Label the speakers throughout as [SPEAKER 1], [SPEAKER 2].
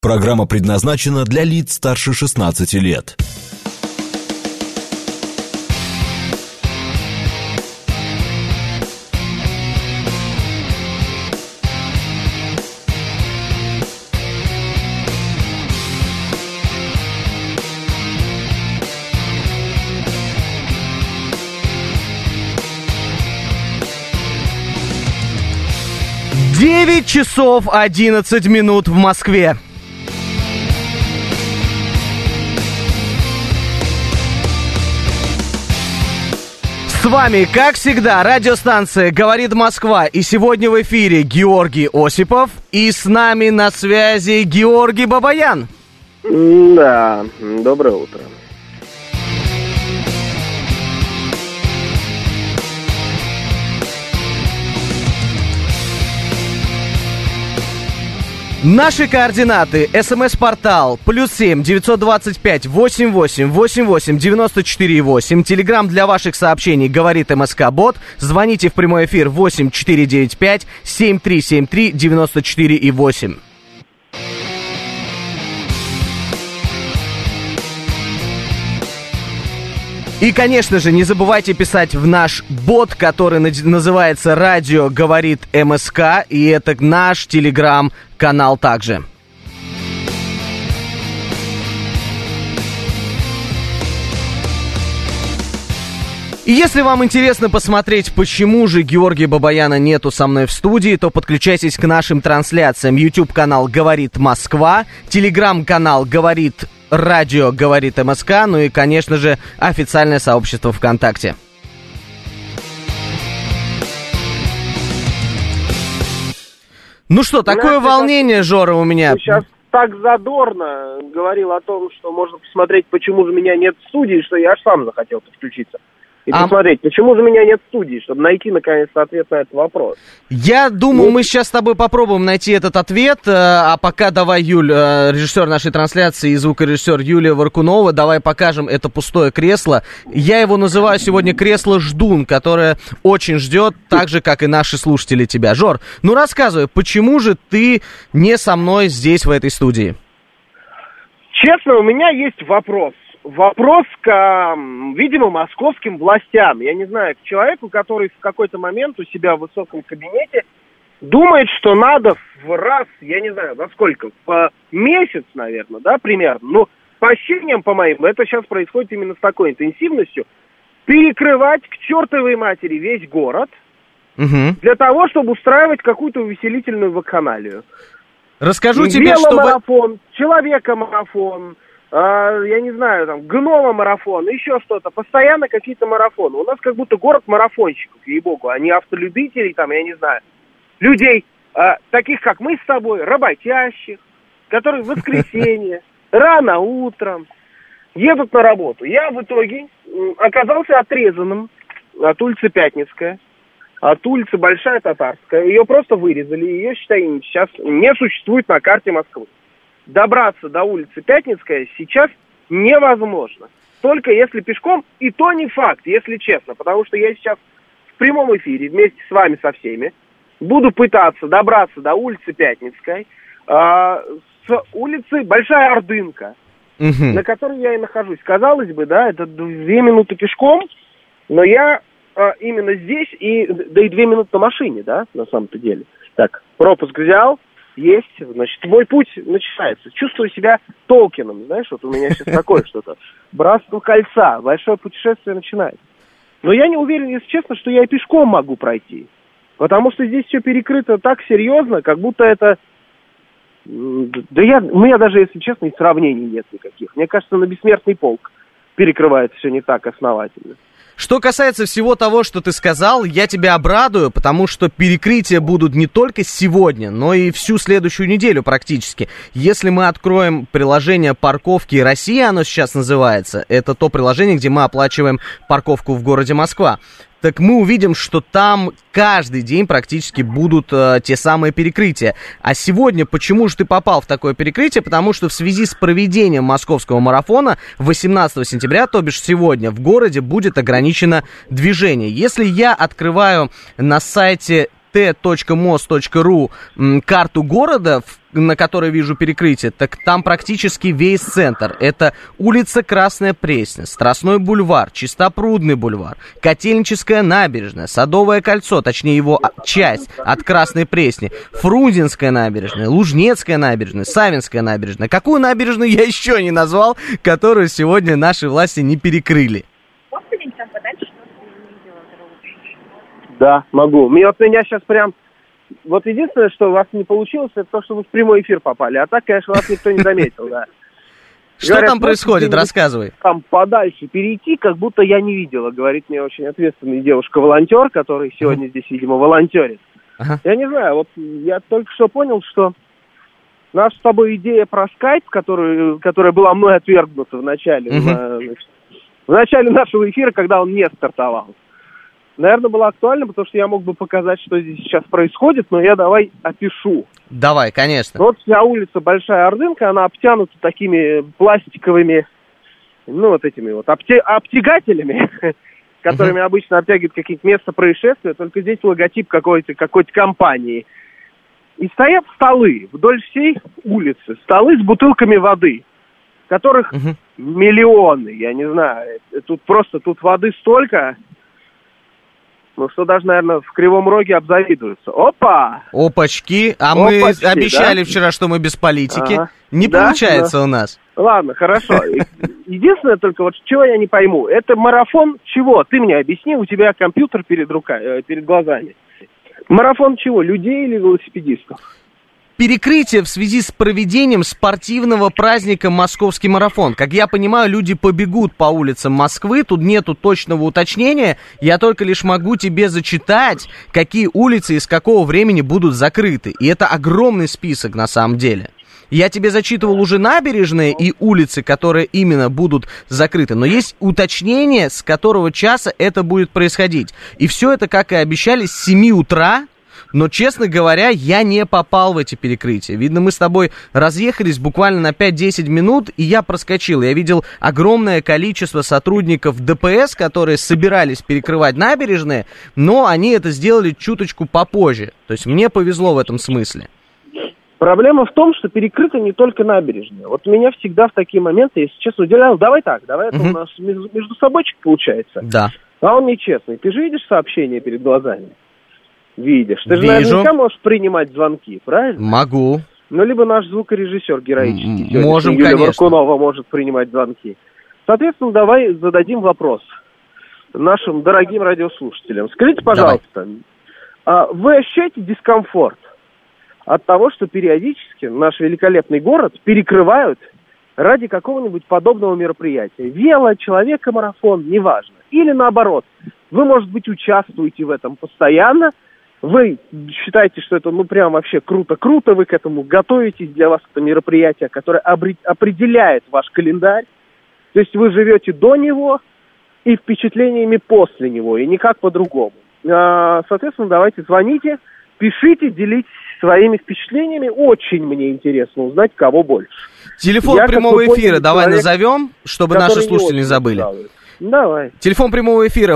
[SPEAKER 1] Программа предназначена для лиц старше 16 лет.
[SPEAKER 2] Девять часов 11 минут в Москве. С вами, как всегда, радиостанция «Говорит Москва». И сегодня в эфире Георгий Осипов. И с нами на связи Георгий Бабаян.
[SPEAKER 3] Да, доброе утро.
[SPEAKER 2] Наши координаты. СМС-портал +7 925 88 88 94 8. Телеграм для ваших сообщений «Говорит МСК-бот». Звоните в прямой эфир 8 495 7373 94 8. И, конечно же, не забывайте писать в наш бот, который называется «Радио говорит МСК», и это наш телеграм-канал также. И если вам интересно посмотреть, почему же Георгия Бабаяна нету со мной в студии, то подключайтесь к нашим трансляциям. YouTube-канал «Говорит Москва», Telegram-канал «Говорит Радио говорит МСК», ну и, конечно же, официальное сообщество ВКонтакте. Ну что, такое волнение, Жора, у меня.
[SPEAKER 3] Сейчас так задорно говорил о том, что можно посмотреть, почему же меня нет в студии, что я аж сам захотел подключиться. И посмотреть, почему же меня нет в студии, чтобы найти, наконец-то, ответ на этот вопрос.
[SPEAKER 2] Я думаю, мы сейчас с тобой попробуем найти этот ответ, а пока давай, Юль, режиссер нашей трансляции и звукорежиссер Юлия Варкунова, давай покажем это пустое кресло. Я его называю сегодня кресло-ждун, которое очень ждет, так же, как и наши слушатели тебя. Жор, ну рассказывай, почему же ты не со мной здесь, в этой студии?
[SPEAKER 3] Честно, у меня есть вопрос. Вопрос к, видимо, московским властям. Я не знаю, к человеку, который в какой-то момент у себя в высоком кабинете думает, что надо в раз, я не знаю, во сколько, в месяц, наверное, да, примерно. Ну, по ощущениям, по моим, это сейчас происходит именно с такой интенсивностью. Перекрывать к чертовой матери весь город для того, чтобы устраивать какую-то увеселительную вакханалию.
[SPEAKER 2] Расскажу тебе, что...
[SPEAKER 3] Веломарафон, человека-марафон, я не знаю, там, гнома-марафон, еще что-то. Постоянно какие-то марафоны. У нас как будто город марафонщиков, ей-богу, а не автолюбителей, там, я не знаю, людей, таких, как мы с тобой, работящих, которые в воскресенье, рано утром едут на работу. Я в итоге оказался отрезанным от улицы Пятницкая, от улицы Большая Татарская. Ее просто вырезали, ее, считай, сейчас не существует на карте Москвы. Добраться до улицы Пятницкая сейчас невозможно. Только если пешком, и то не факт, если честно. Потому что я сейчас в прямом эфире вместе с вами со всеми буду пытаться добраться до улицы Пятницкой с улицы Большая Ордынка, на которой я и нахожусь. Казалось бы, да, это 2 минуты пешком, но я именно здесь, да и 2 минуты на машине, да, на самом-то деле. Так, пропуск взял. Есть, значит, мой путь начинается. Чувствую себя Толкином, знаешь, вот у меня сейчас такое что-то. Братство кольца, большое путешествие начинается. Но я не уверен, если честно, что я и пешком могу пройти. Потому что здесь все перекрыто так серьезно, как будто это... у меня даже, если честно, и сравнений нет никаких. Мне кажется, на Бессмертный полк перекрывается все не так основательно.
[SPEAKER 2] Что касается всего того, что ты сказал, я тебя обрадую, потому что перекрытия будут не только сегодня, но и всю следующую неделю практически. Если мы откроем приложение «Парковки России», оно сейчас называется, это то приложение, где мы оплачиваем парковку в городе Москва, так мы увидим, что там каждый день практически будут те самые перекрытия. А сегодня почему же ты попал в такое перекрытие? Потому что в связи с проведением московского марафона 18 сентября, то бишь сегодня, в городе будет ограничено движение. Если я открываю на сайте t.mos.ru карту города, на которой вижу перекрытие, так там практически весь центр. Это улица Красная Пресня, Страстной бульвар, Чистопрудный бульвар, Котельническая набережная, Садовое кольцо, точнее его часть от Красной Пресни, Фрунзенская набережная, Лужнецкая набережная, Савинская набережная. Какую набережную я еще не назвал, которую сегодня наши власти не перекрыли?
[SPEAKER 3] Да, могу. Меня сейчас прям... Вот единственное, что у вас не получилось, это то, что вы в прямой эфир попали. А так, конечно, вас никто не заметил, да.
[SPEAKER 2] Что там происходит? Рассказывай.
[SPEAKER 3] Там подальше перейти, как будто я не видела, говорит мне очень ответственная девушка-волонтер, которая сегодня здесь, видимо, волонтерит. Я не знаю, вот я только что понял, что наша с тобой идея про скайп, которая была мной отвергнута в начале нашего эфира, когда он не стартовал, наверное, была актуальна, потому что я мог бы показать, что здесь сейчас происходит, но я давай опишу.
[SPEAKER 2] Давай, конечно.
[SPEAKER 3] Вот вся улица Большая Ордынка, она обтянута такими пластиковыми, вот этими вот обтягателями, которыми обычно обтягивают какие-то места происшествия, только здесь логотип какой-то компании. И стоят столы вдоль всей улицы, столы с бутылками воды, которых миллионы, я не знаю, тут воды столько... Ну, что даже, наверное, в Кривом Роге обзавидуются. Опа!
[SPEAKER 2] Опачки. Мы обещали вчера, что мы без политики. Ага. Не получается у нас.
[SPEAKER 3] Ладно, хорошо. Единственное только, вот чего я не пойму, это марафон чего? Ты мне объясни, у тебя компьютер перед глазами. Марафон чего? Людей или велосипедистов?
[SPEAKER 2] Перекрытие в связи с проведением спортивного праздника «Московский марафон». Как я понимаю, люди побегут по улицам Москвы, тут нету точного уточнения, я только лишь могу тебе зачитать, какие улицы и с какого времени будут закрыты. И это огромный список на самом деле. Я тебе зачитывал уже набережные и улицы, которые именно будут закрыты, но есть уточнение, с которого часа это будет происходить. И все это, как и обещали, с 7 утра. Но, честно говоря, я не попал в эти перекрытия. Видно, мы с тобой разъехались буквально на 5-10 минут, и я проскочил. Я видел огромное количество сотрудников ДПС, которые собирались перекрывать набережные, но они это сделали чуточку попозже. То есть мне повезло в этом смысле.
[SPEAKER 3] Проблема в том, что перекрыты не только набережные. Вот меня всегда в такие моменты, если честно, удивлял. Давай это у нас между собойчик получается.
[SPEAKER 2] Да.
[SPEAKER 3] А он нечестный. Ты же видишь сообщение перед глазами? Видишь. Ты же наверняка можешь принимать звонки, правильно?
[SPEAKER 2] Могу.
[SPEAKER 3] Ну, либо наш звукорежиссер героический.
[SPEAKER 2] Можем,
[SPEAKER 3] Юлия
[SPEAKER 2] конечно.
[SPEAKER 3] Варкунова может принимать звонки. Соответственно, давай зададим вопрос нашим дорогим радиослушателям. Скажите, пожалуйста, вы ощущаете дискомфорт от того, что периодически наш великолепный город перекрывают ради какого-нибудь подобного мероприятия? Вело, человека-марафон, неважно. Или наоборот, вы, может быть, участвуете в этом постоянно, вы считаете, что это, прям вообще круто-круто, вы к этому готовитесь, для вас это мероприятие, которое определяет ваш календарь, то есть вы живете до него и впечатлениями после него, и никак по-другому. Соответственно, давайте звоните, пишите, делитесь своими впечатлениями, очень мне интересно узнать, кого больше.
[SPEAKER 2] Телефон прямого эфира давай назовем, чтобы наши слушатели не забыли.
[SPEAKER 3] Давай.
[SPEAKER 2] Телефон прямого эфира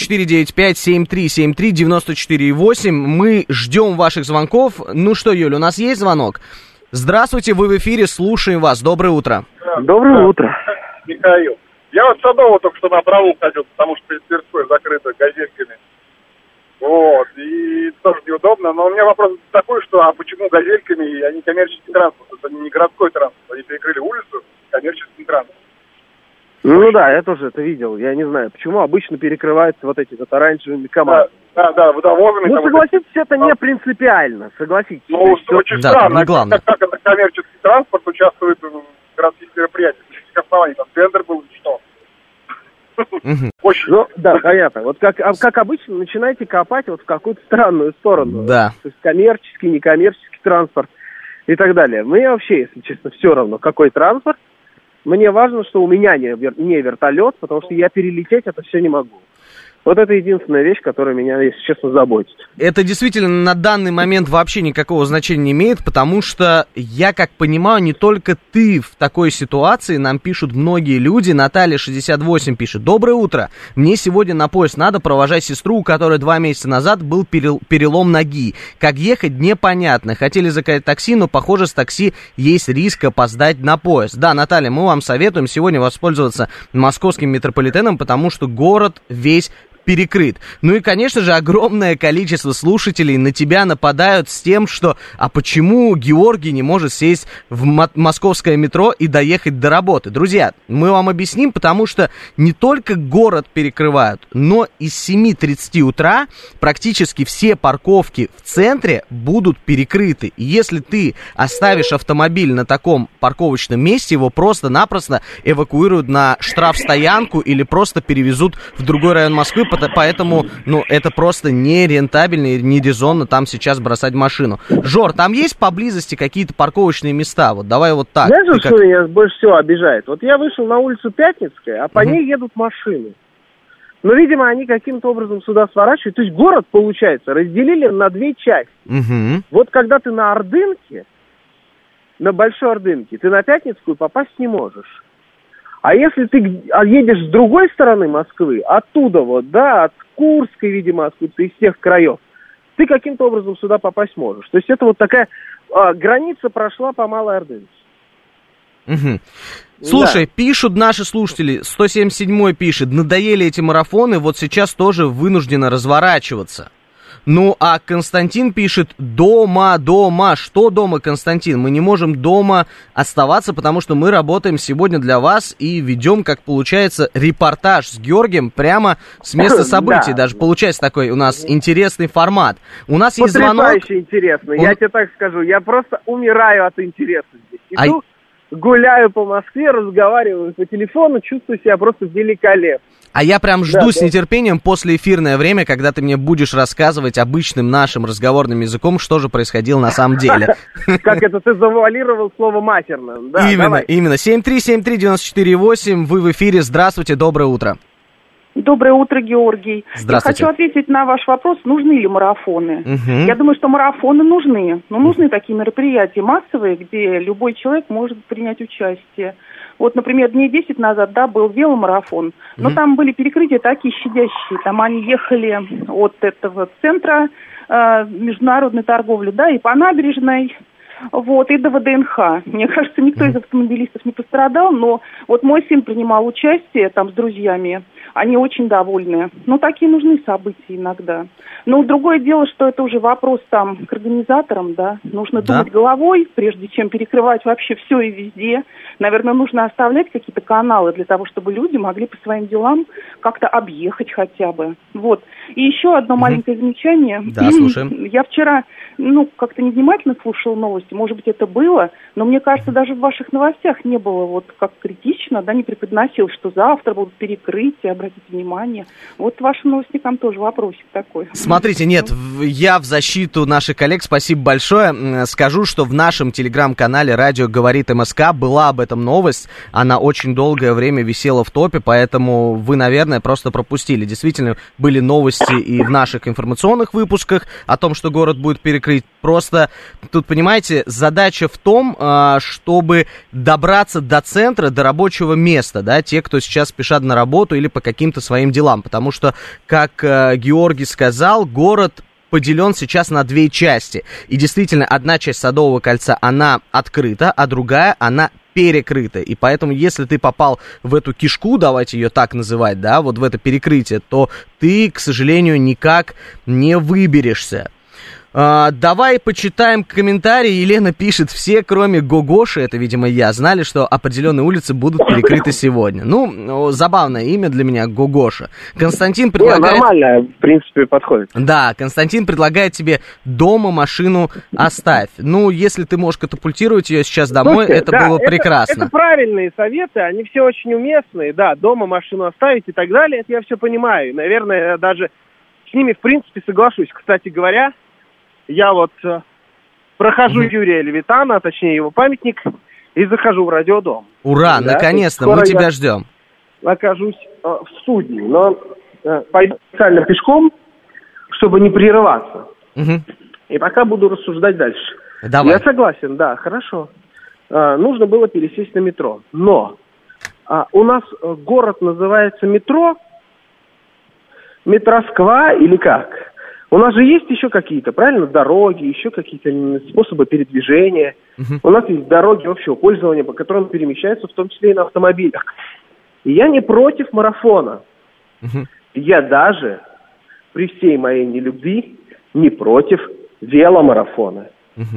[SPEAKER 2] 8-495-7373-94-8. Мы ждем ваших звонков. Ну что, Юля, у нас есть звонок? Здравствуйте, вы в эфире, слушаем вас. Доброе утро.
[SPEAKER 3] Доброе утро.
[SPEAKER 4] Михаил. Я вот с Садового только что на Абраву ходил, потому что перед Тверской закрыто газельками. Вот, и тоже неудобно. Но у меня вопрос такой, что а почему газельками, они коммерческий транспорт? Это не городской транспорт. Они перекрыли улицу коммерческим транспортом.
[SPEAKER 3] Ну да, я тоже это видел. Я не знаю, почему обычно перекрываются вот эти вот оранжевыми КамАЗами.
[SPEAKER 4] Да, водовозами.
[SPEAKER 3] Ну, согласитесь, это не принципиально, согласитесь.
[SPEAKER 4] Ну, очень странно.
[SPEAKER 2] Главное.
[SPEAKER 4] Как это коммерческий транспорт участвует в городских мероприятиях? Каких оснований? Там тендер был, что? Очень.
[SPEAKER 3] Ну, да, понятно. Вот как обычно, начинаете копать вот в какую-то странную сторону.
[SPEAKER 2] Да.
[SPEAKER 3] То есть коммерческий, некоммерческий транспорт и так далее. Мне вообще, если честно, все равно, какой транспорт. Мне важно, что у меня не вертолет, потому что я перелететь это все не могу. Вот это единственная вещь, которая меня, если честно, заботит.
[SPEAKER 2] Это действительно на данный момент вообще никакого значения не имеет, потому что, я как понимаю, не только ты в такой ситуации, нам пишут многие люди. Наталья, 68, пишет: «Доброе утро. Мне сегодня на поезд надо провожать сестру, у которой 2 месяца назад был перелом ноги. Как ехать, непонятно. Хотели заказать такси, но, похоже, с такси есть риск опоздать на поезд». Да, Наталья, мы вам советуем сегодня воспользоваться московским метрополитеном, потому что город весь перекрыт. Ну и, конечно же, огромное количество слушателей на тебя нападают с тем, что «а почему Георгий не может сесть в московское метро и доехать до работы?» Друзья, мы вам объясним, потому что не только город перекрывают, но и с 7:30 утра практически все парковки в центре будут перекрыты. И если ты оставишь автомобиль на таком парковочном месте, его просто-напросто эвакуируют на штрафстоянку или просто перевезут в другой район Москвы. Поэтому, это просто нерентабельно и нерезонно там сейчас бросать машину. Жор, там есть поблизости какие-то парковочные места? Вот давай вот так.
[SPEAKER 3] Знаешь, что меня больше всего обижает? Вот я вышел на улицу Пятницкая, а по ней едут машины. Но, видимо, они каким-то образом сюда сворачивают. То есть город, получается, разделили на 2 части. Вот когда ты на Ордынке, на Большой Ордынке, ты на Пятницкую попасть не можешь. А если ты едешь с другой стороны Москвы, оттуда от Курской, видимо, откуда-то из всех краев, ты каким-то образом сюда попасть можешь. То есть это вот такая граница прошла по Малой Ордынке.
[SPEAKER 2] Слушай, пишут наши слушатели, 177-й пишет: «Надоели эти марафоны, вот сейчас тоже вынуждены разворачиваться». Ну, а Константин пишет: дома. Что дома, Константин? Мы не можем дома оставаться, потому что мы работаем сегодня для вас и ведем, как получается, репортаж с Георгием прямо с места событий. Даже получается такой у нас интересный формат. У нас есть звонок.
[SPEAKER 3] Потрясающе интересно, я тебе так скажу. Я просто умираю от интереса здесь. Иду, гуляю по Москве, разговариваю по телефону, чувствую себя просто великолепно.
[SPEAKER 2] А я прям жду с нетерпением послеэфирное время, когда ты мне будешь рассказывать обычным нашим разговорным языком, что же происходило на самом деле.
[SPEAKER 3] Как это ты завуалировал слово матерно.
[SPEAKER 2] Именно. 7373948, вы в эфире. Здравствуйте, доброе утро.
[SPEAKER 5] Доброе утро, Георгий.
[SPEAKER 2] Здравствуйте.
[SPEAKER 5] Я хочу ответить на ваш вопрос, нужны ли марафоны. Я думаю, что марафоны нужны. Но нужны такие мероприятия массовые, где любой человек может принять участие. Вот, например, дней 10 назад, был веломарафон, но там были перекрытия такие щадящие. Там они ехали от этого центра международной торговли, и по набережной, и до ВДНХ. Мне кажется, никто из автомобилистов не пострадал, но вот мой сын принимал участие там с друзьями. Они очень довольны. Такие нужны события иногда. Но другое дело, что это уже вопрос к организаторам, Нужно думать головой, прежде чем перекрывать вообще все и везде. Наверное, нужно оставлять какие-то каналы для того, чтобы люди могли по своим делам как-то объехать хотя бы. Вот. И еще одно маленькое замечание.
[SPEAKER 2] Да, слушаем.
[SPEAKER 5] Я вчера, как-то невнимательно слушала новости. Может быть, это было, но мне кажется, даже в ваших новостях не было как критично, не преподносил, что завтра будут перекрытия, обратите внимание. Вот вашим новостникам тоже вопросик такой.
[SPEAKER 2] Смотрите, нет, я в защиту наших коллег, спасибо большое, скажу, что в нашем телеграм-канале «Радио говорит МСК» была об этом новость, она очень долгое время висела в топе, поэтому вы, наверное, просто пропустили. Действительно, были новости и в наших информационных выпусках о том, что город будет перекрыт. Просто тут, понимаете, задача в том, чтобы добраться до центра, до рабочего места, те, кто сейчас спешат на работу или по каким-то своим делам, потому что, как Георгий сказал, город поделен сейчас на 2 части. И действительно, одна часть Садового кольца, она открыта, а другая, она перекрыта. И поэтому, если ты попал в эту кишку, давайте ее так называть, в это перекрытие, то ты, к сожалению, никак не выберешься. Давай почитаем комментарии. Елена пишет: все, кроме Гогоши, это, видимо, я, знали, что определенные улицы будут перекрыты сегодня. Забавное имя для меня, Гогоша. Константин предлагает...
[SPEAKER 3] Нормально, в принципе, подходит.
[SPEAKER 2] Да, Константин предлагает тебе дома машину оставь. Если ты можешь катапультировать ее сейчас домой, это было прекрасно.
[SPEAKER 3] Это правильные советы, они все очень уместные. Дома машину оставить и так далее, это я все понимаю. Наверное, я даже с ними, в принципе, соглашусь. Кстати говоря, я прохожу Юрия Левитана, точнее его памятник, и захожу в Радиодом.
[SPEAKER 2] Ура, наконец-то, мы тебя ждем.
[SPEAKER 3] Окажусь в студии. Но пойду специально пешком, чтобы не прерываться.
[SPEAKER 2] Угу.
[SPEAKER 3] И пока буду рассуждать дальше.
[SPEAKER 2] Давай.
[SPEAKER 3] Я согласен, да, хорошо. Нужно было пересесть на метро. Но у нас город называется метро, Метросква или как? У нас же есть еще какие-то, правильно, дороги, еще какие-то способы передвижения. У нас есть дороги общего пользования, по которым перемещаются, в том числе и на автомобилях. И я не против марафона. Я даже при всей моей нелюбви не против веломарафона.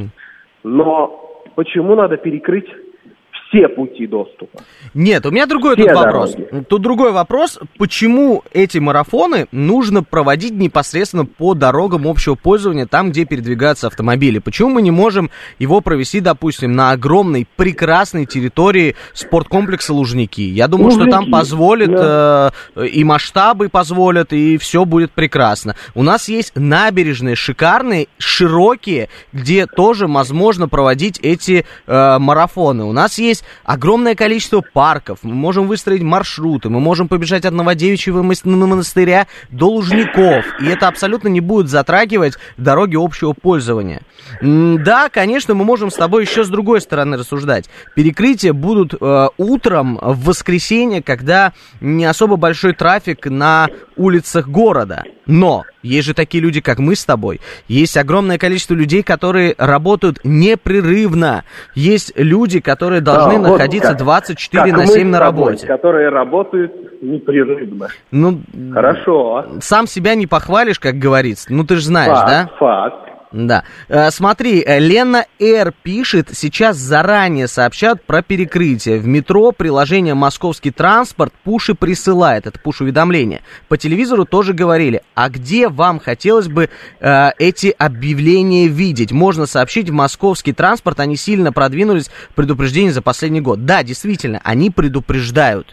[SPEAKER 3] Но почему надо перекрыть все пути доступа?
[SPEAKER 2] Нет, у меня другой
[SPEAKER 3] все
[SPEAKER 2] тут вопрос.
[SPEAKER 3] Дороги.
[SPEAKER 2] Тут другой вопрос. Почему эти марафоны нужно проводить непосредственно по дорогам общего пользования, там, где передвигаются автомобили? Почему мы не можем его провести, допустим, на огромной, прекрасной территории спорткомплекса Лужники? Я думаю, что там позволит, и масштабы позволят, и все будет прекрасно. У нас есть набережные шикарные, широкие, где тоже возможно проводить эти марафоны. У нас есть огромное количество парков, мы можем выстроить маршруты, мы можем побежать от Новодевичьего монастыря до Лужников, и это абсолютно не будет затрагивать дороги общего пользования. Да, конечно, мы можем с тобой еще с другой стороны рассуждать. Перекрытия будут утром в воскресенье, когда не особо большой трафик на улицах города. Но есть же такие люди, как мы с тобой. Есть огромное количество людей, которые работают непрерывно. Есть люди, которые должны находиться 24/7 на работе.
[SPEAKER 3] Которые работают непрерывно.
[SPEAKER 2] Ну,
[SPEAKER 3] хорошо.
[SPEAKER 2] Сам себя не похвалишь, как говорится. Ну, ты же знаешь, да?
[SPEAKER 3] Факт.
[SPEAKER 2] Да. Смотри, Лена Р. пишет, сейчас заранее сообщат про перекрытие. В метро приложение «Московский транспорт» пуши присылает, это пуш-уведомление. По телевизору тоже говорили. А где вам хотелось бы эти объявления видеть? Можно сообщить в «Московский транспорт», они сильно продвинулись в предупреждении за последний год. Да, действительно, они предупреждают,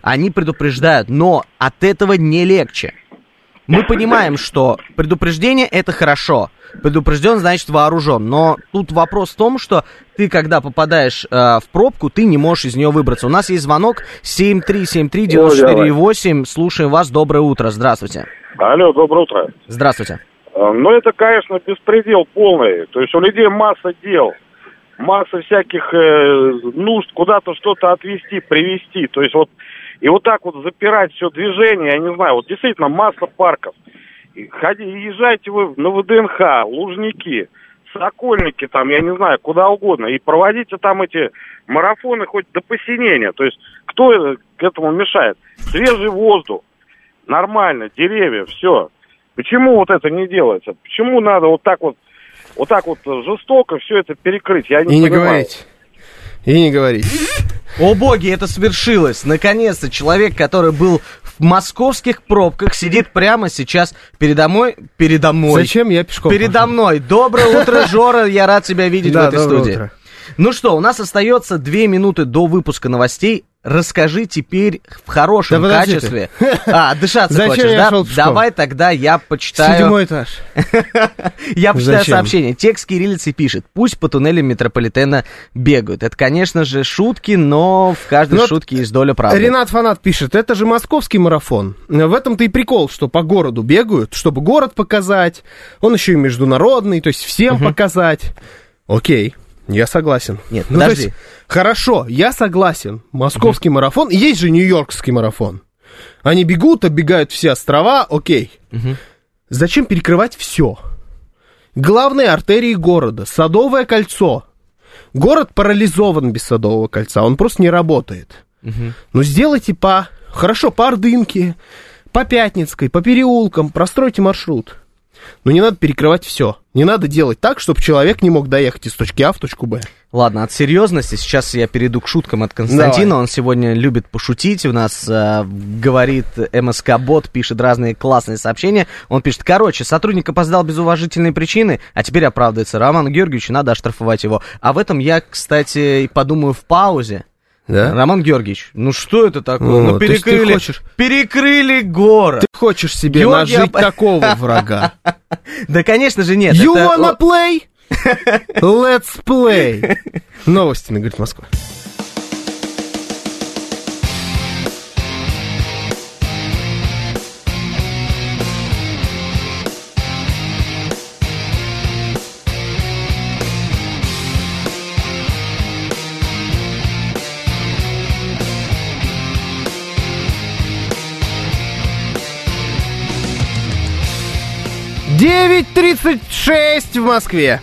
[SPEAKER 2] но от этого не легче. Мы понимаем, что предупреждение — это хорошо. Предупрежден, значит вооружен. Но тут вопрос в том, что ты, когда попадаешь в пробку, ты не можешь из нее выбраться. У нас есть звонок 7373948. Слушаем вас. Доброе утро. Здравствуйте.
[SPEAKER 4] Алло, доброе утро.
[SPEAKER 2] Здравствуйте.
[SPEAKER 4] Ну, это, конечно, беспредел полный. То есть у людей масса дел, масса всяких нужд куда-то что-то отвезти, привезти. То есть вот и вот так вот запирать все движение, я не знаю, вот действительно масса парков. Езжайте вы на ВДНХ, Лужники, Сокольники, там, я не знаю, куда угодно, и проводите там эти марафоны хоть до посинения. То есть кто к этому мешает? Свежий воздух, нормально, деревья, все. Почему вот это не делается? Почему надо вот так вот жестоко все это перекрыть? Я не понимаю.
[SPEAKER 6] И не говорить.
[SPEAKER 2] О боги, это свершилось. Наконец-то человек, который был в московских пробках, сидит прямо сейчас передо мной.
[SPEAKER 6] Зачем я пешком?
[SPEAKER 2] Передо мной. Доброе утро, Жора, я рад тебя видеть в этой студии. Утро. Ну что, у нас остается 2 минуты до выпуска новостей. Расскажи теперь в хорошем качестве. Дышаться хочешь, да? Давай тогда я почитаю...
[SPEAKER 6] 7-й этаж.
[SPEAKER 2] Я почитаю сообщение. Текст кириллицей пишет. Пусть по туннелям метрополитена бегают. Это, конечно же, шутки, но в каждой шутке есть доля правды.
[SPEAKER 6] Ренат Фанат пишет. Это же московский марафон. В этом-то и прикол, что по городу бегают, чтобы город показать. Он еще и международный, то есть всем показать. Окей. Я согласен.
[SPEAKER 2] Нет, подожди.
[SPEAKER 6] Хорошо, я согласен. Московский марафон, есть же нью-йоркский марафон. Они бегут, оббегают все острова, окей. Зачем перекрывать все? Главные артерии города, Садовое кольцо. Город парализован без Садового кольца, он просто не работает. Ну, сделайте по Ордынке, по Пятницкой, по переулкам, простройте маршрут. Но не надо перекрывать все. Не надо делать так, чтобы человек не мог доехать из точки А в точку Б.
[SPEAKER 2] Ладно, от серьезности сейчас я перейду к шуткам от Константина. Давай. Он сегодня любит пошутить. У нас говорит МСК-бот, пишет разные классные сообщения. Он пишет, сотрудник опоздал без уважительной причины, а теперь оправдывается. Роману Георгиевичу надо оштрафовать его. А в этом я, кстати, подумаю в паузе. Да? Роман Георгиевич, ну что это такое? Перекрыли город.
[SPEAKER 6] Ты хочешь себе нажить такого врага?
[SPEAKER 2] Да, конечно же, нет.
[SPEAKER 6] You wanna play? Let's play. Новости на «Говорит Москва». 9:36 в Москве.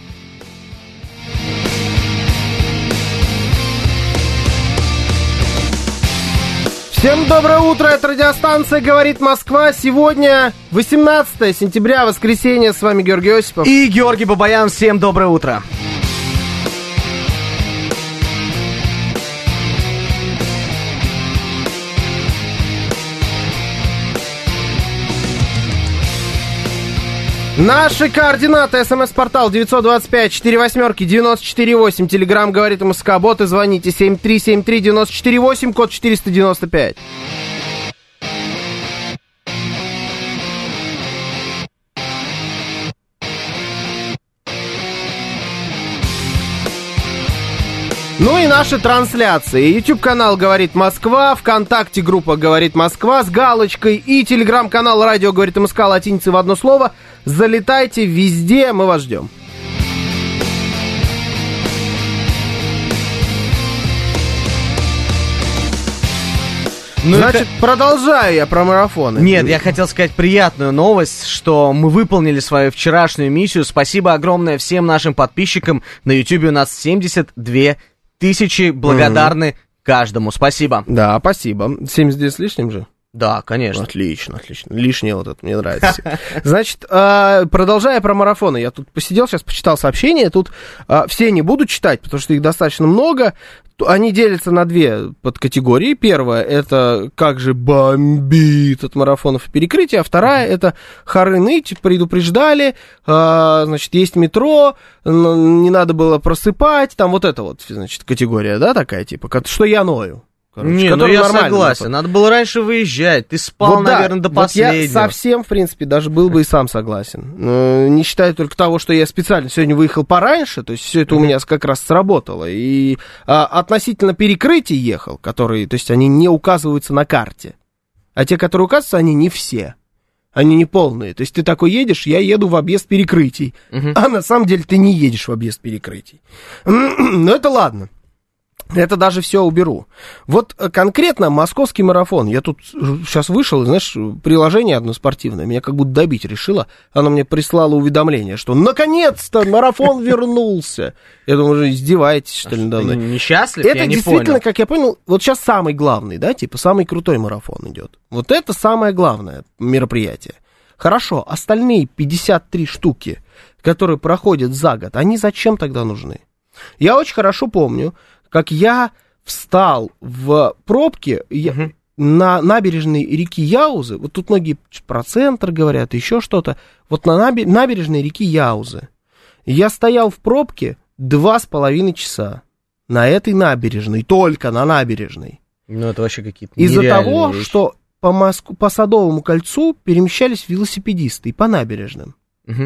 [SPEAKER 6] Всем доброе утро, это радиостанция «Говорит Москва». Сегодня 18 сентября, воскресенье. С вами Георгий Осипов.
[SPEAKER 2] И Георгий Бабаян. Всем доброе утро.
[SPEAKER 6] Наши координаты. СМС-портал 925-48-94-8. Телеграм «Говорит МСК». Боты, звоните 7373-94-8, код 495. Ну и наши трансляции. YouTube-канал «Говорит Москва», ВКонтакте группа «Говорит Москва» с галочкой и телеграм-канал «Радио Говорит МСК» латиницей в одно слово. Залетайте везде, мы вас ждем. Ну, значит, продолжаю я про марафоны.
[SPEAKER 2] Нет, я хотел сказать приятную новость, что мы выполнили свою вчерашнюю миссию. Спасибо огромное всем нашим подписчикам. На YouTube у нас 72 тысячи. Благодарны каждому. Спасибо.
[SPEAKER 6] Да, спасибо. 72 с лишним же?
[SPEAKER 2] Да, конечно.
[SPEAKER 6] Отлично, отлично. Лишнее вот это мне нравится. Значит, продолжая про марафоны. Я тут посидел, сейчас почитал сообщения. Тут все не буду читать, потому что их достаточно много. Они делятся на две подкатегории. Первая — это как же бомбит от марафонов и перекрытия. А вторая — это хоры ныть, предупреждали, значит, есть метро, не надо было просыпать. Там вот это вот, значит, категория, да, такая, типа, что я ною.
[SPEAKER 2] Короче, не, ну я согласен, надо было раньше выезжать, ты спал, вот наверное, до последнего.
[SPEAKER 6] Вот я совсем, в принципе, даже был бы и сам согласен. Не считая только того, что я специально сегодня выехал пораньше, то есть все это у меня как раз сработало. И относительно перекрытий ехал, которые, то есть они не указываются на карте. А те, которые указываются, они не все. Они не полные. То есть ты такой едешь, я еду в объезд перекрытий. А на самом деле ты не едешь в объезд перекрытий. Но это ладно. Это даже все уберу. Вот конкретно московский марафон. Я тут сейчас вышел, знаешь, приложение одно спортивное меня как будто добить решило. Оно мне прислало уведомление, что наконец-то марафон вернулся. Я думаю, уже издеваетесь, что ли, надо мной.
[SPEAKER 2] Несчастлив?
[SPEAKER 6] Это действительно, как я понял, вот сейчас самый главный, да, типа самый крутой марафон идет. Вот это самое главное мероприятие. Хорошо, остальные 53 штуки, которые проходят за год, они зачем тогда нужны? Я очень хорошо помню, как я встал в пробке на набережной реки Яузы. Вот тут многие про центр говорят, еще что-то. Вот на набережной реки Яузы. Я стоял в пробке 2,5 часа. На этой набережной, только на набережной.
[SPEAKER 2] Ну, это вообще какие-то
[SPEAKER 6] из-за того, вещи. Что по Садовому кольцу перемещались велосипедисты и по набережным.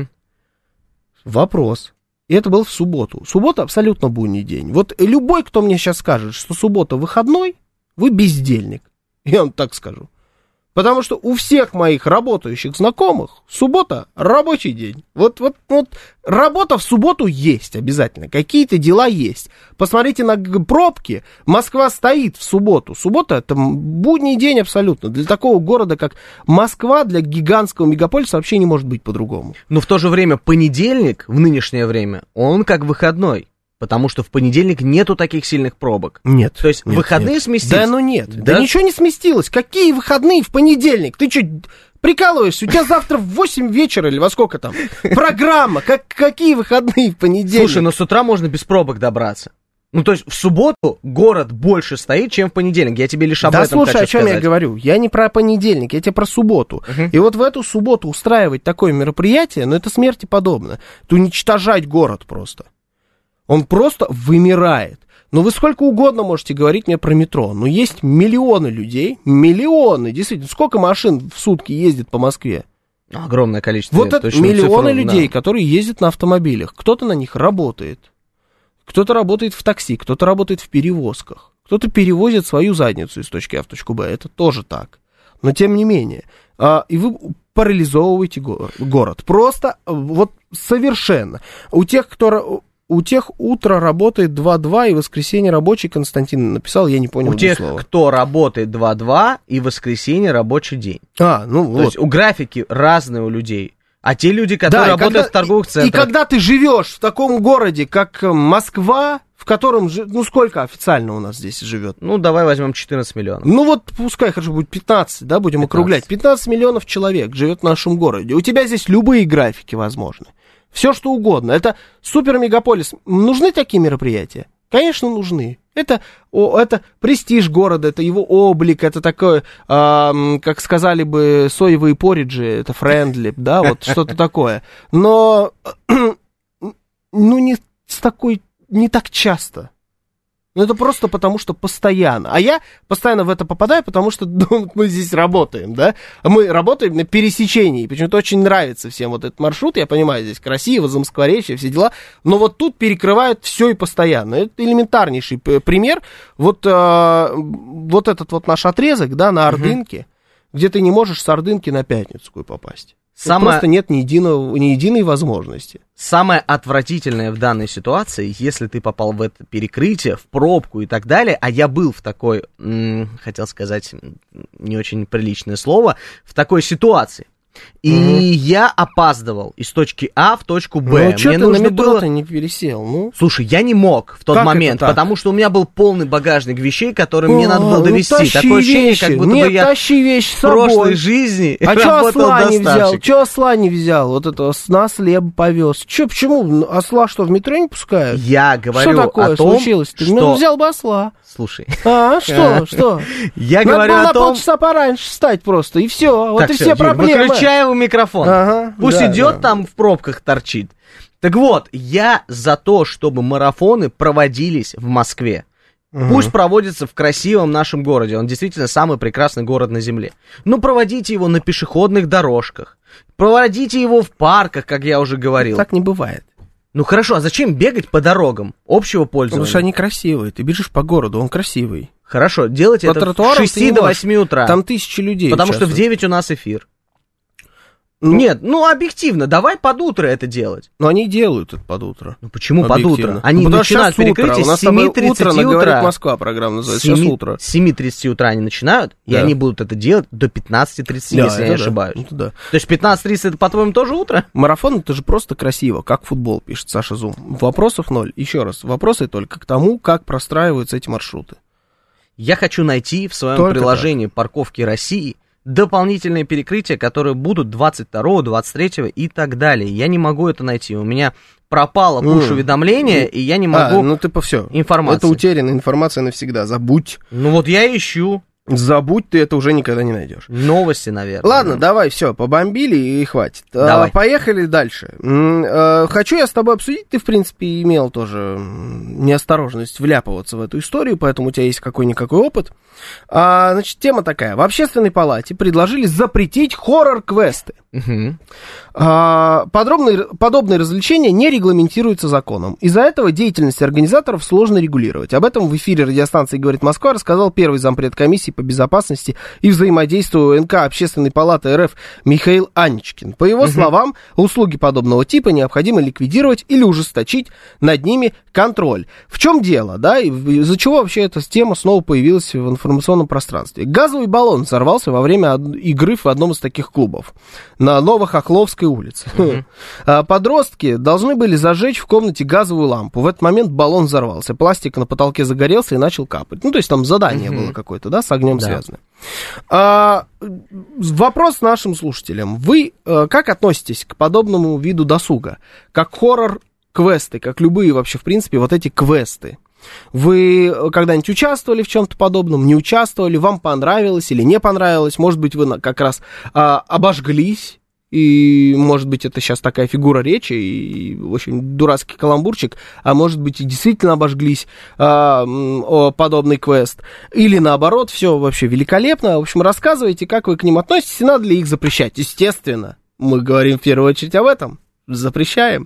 [SPEAKER 6] Вопрос. И это было в субботу. Суббота абсолютно будний день. Вот любой, кто мне сейчас скажет, что суббота выходной, вы бездельник. Я вам так скажу. Потому что у всех моих работающих знакомых суббота рабочий день. Вот работа в субботу есть обязательно. Какие-то дела есть. Посмотрите на пробки. Москва стоит в субботу. Суббота — это будний день абсолютно. Для такого города, как Москва, для гигантского мегаполиса вообще не может быть по-другому.
[SPEAKER 2] Но в то же время понедельник, в нынешнее время, он как выходной. Потому что в понедельник нету таких сильных пробок.
[SPEAKER 6] Нет.
[SPEAKER 2] То есть выходные сместились?
[SPEAKER 6] Да, ну нет. Да ничего не сместилось. Какие выходные в понедельник? Ты что, прикалываешься? У тебя завтра в 8 вечера или во сколько там? Программа. Какие выходные в понедельник?
[SPEAKER 2] Слушай, но с утра можно без пробок добраться. Ну, то есть в субботу город больше стоит, чем в понедельник. Я тебе лишь об этом хочу сказать.
[SPEAKER 6] Да, слушай, о чем я говорю. Я не про понедельник, я тебе про субботу. И вот в эту субботу устраивать такое мероприятие, ну, это смерти подобно. Это уничтожать город просто. Он просто вымирает. Ну, вы сколько угодно можете говорить мне про метро, но есть миллионы людей, миллионы, действительно, сколько машин в сутки ездит по Москве?
[SPEAKER 2] Огромное количество.
[SPEAKER 6] Вот это миллионы людей, которые ездят на автомобилях. Кто-то на них работает, кто-то работает в такси, кто-то работает в перевозках, кто-то перевозит свою задницу из точки А в точку Б, это тоже так. Но тем не менее, и вы парализовываете город. Просто вот совершенно. У тех утро работает 2-2, и воскресенье рабочий, Константин написал, я не понял.
[SPEAKER 2] У тех, слова. Кто работает 2-2, и воскресенье рабочий день.
[SPEAKER 6] Ну
[SPEAKER 2] то
[SPEAKER 6] вот.
[SPEAKER 2] Есть у графики разные у людей. А те люди, которые работают в торговых центрах...
[SPEAKER 6] И когда ты живешь в таком городе, как Москва, в котором... Ну, сколько официально у нас здесь живет?
[SPEAKER 2] Ну, давай возьмем 14 миллионов.
[SPEAKER 6] Ну, вот пускай, хорошо, будет 15, да, будем 15. Округлять. 15 миллионов человек живет в нашем городе. У тебя здесь любые графики возможны. Все, что угодно. Это супер-мегаполис. Нужны такие мероприятия? Конечно, нужны. Это престиж города, это его облик, это такое, как сказали бы соевые пориджи, это френдли, да, вот что-то такое. Но, не так часто. Ну, это просто потому, что постоянно. А я постоянно в это попадаю, потому что мы здесь работаем, да? Мы работаем на пересечении. Почему-то очень нравится всем вот этот маршрут. Я понимаю, здесь красиво, Замоскворечье, все дела. Но вот тут перекрывают все и постоянно. Это элементарнейший пример. Вот этот вот наш отрезок, да, на Ордынке, где ты не можешь с Ордынки на Пятницкую попасть. Просто нет ни единой возможности.
[SPEAKER 2] Самое отвратительное в данной ситуации, если ты попал в это перекрытие, в пробку и так далее, а я был в такой, хотел сказать не очень приличное слово, в такой ситуации. И я опаздывал из точки А в точку Б.
[SPEAKER 6] Ну, что ты на метро-то не пересел? Ну?
[SPEAKER 2] Слушай, я не мог в тот момент, потому что у меня был полный багажник вещей, которые мне надо было довести. Такое ощущение, как будто бы я в прошлой жизни работал доставщик.
[SPEAKER 6] Чё осла не взял? Вот это на осле повез. Почему? Осла что, в метро не пускают?
[SPEAKER 2] Я говорю
[SPEAKER 6] что такое
[SPEAKER 2] о том,
[SPEAKER 6] случилось?
[SPEAKER 2] что...
[SPEAKER 6] Ну, взял бы осла.
[SPEAKER 2] Слушай.
[SPEAKER 6] Что?
[SPEAKER 2] Я
[SPEAKER 6] надо
[SPEAKER 2] говорю
[SPEAKER 6] было
[SPEAKER 2] о том...
[SPEAKER 6] на полчаса пораньше встать просто, и все. Вот
[SPEAKER 2] так,
[SPEAKER 6] и все проблемы.
[SPEAKER 2] Выключай его микрофон. Пусть идет там в пробках торчит. Так вот, я за то, чтобы марафоны проводились в Москве. Пусть проводится в красивом нашем городе. Он действительно самый прекрасный город на земле. Но проводите его на пешеходных дорожках. Проводите его в парках, как я уже говорил.
[SPEAKER 6] Так не бывает.
[SPEAKER 2] Ну хорошо, а зачем бегать по дорогам общего пользования?
[SPEAKER 6] Потому что они красивые. Ты бежишь по городу, он красивый.
[SPEAKER 2] Хорошо, делайте это с 6 до 8 утра.
[SPEAKER 6] Там тысячи людей.
[SPEAKER 2] Потому что в 9 у нас эфир. Нет, объективно, давай под утро это делать.
[SPEAKER 6] Но они делают это под утро.
[SPEAKER 2] Ну почему под утро? Они начинают перекрытие с 7:30 утра.
[SPEAKER 6] Москва программа называется, сейчас утро.
[SPEAKER 2] С 7:30 утра они начинают, и они будут это делать до 15:30, если я не ошибаюсь. То есть 15:30 это, по-твоему, тоже утро?
[SPEAKER 6] Марафон это же просто красиво, как футбол, пишет Саша Зум. Вопросов ноль. Еще раз, вопросы только к тому, как простраиваются эти маршруты.
[SPEAKER 2] Я хочу найти в своем приложении «Парковки России» дополнительные перекрытия, которые будут 22-го, 23-го и так далее. Я не могу это найти. У меня пропало пуш-уведомление, и я не могу информацию.
[SPEAKER 6] Это утерянная информация навсегда. Забудь.
[SPEAKER 2] Ну вот я ищу.
[SPEAKER 6] Забудь, ты это уже никогда не найдешь.
[SPEAKER 2] Новости, наверное.
[SPEAKER 6] Ладно, давай, все, побомбили и хватит.
[SPEAKER 2] Давай.
[SPEAKER 6] Поехали дальше. Хочу я с тобой обсудить, ты, в принципе, имел тоже неосторожность вляпываться в эту историю, поэтому у тебя есть какой-никакой опыт. Значит, тема такая. В Общественной палате предложили запретить хоррор-квесты. Подобные развлечения не регламентируются законом. Из-за этого деятельность организаторов сложно регулировать. Об этом в эфире радиостанции «Говорит Москва» рассказал первый зампред комиссии по безопасности и взаимодействию НК Общественной палаты РФ Михаил Аничкин. По его словам, услуги подобного типа необходимо ликвидировать или ужесточить над ними контроль. В чем дело, да, из-за чего вообще эта тема снова появилась в информационном пространстве? Газовый баллон взорвался во время игры в одном из таких клубов на Новохохловской улице. Подростки должны были зажечь в комнате газовую лампу. В этот момент баллон взорвался. Пластик на потолке загорелся и начал капать. Ну, то есть там задание было какое-то, да, с огнем связано. Вопрос нашим слушателям. Вы как относитесь к подобному виду досуга? Как хоррор-квесты, как любые вообще, в принципе, вот эти квесты? Вы когда-нибудь участвовали в чем-то подобном, не участвовали, вам понравилось или не понравилось? Может быть, вы как раз обожглись, и, может быть, это сейчас такая фигура речи, и очень дурацкий каламбурчик, а может быть, и действительно обожглись о подобный квест. Или наоборот, все вообще великолепно. В общем, рассказывайте, как вы к ним относитесь, и надо ли их запрещать. Естественно, мы говорим в первую очередь об этом. Запрещаем.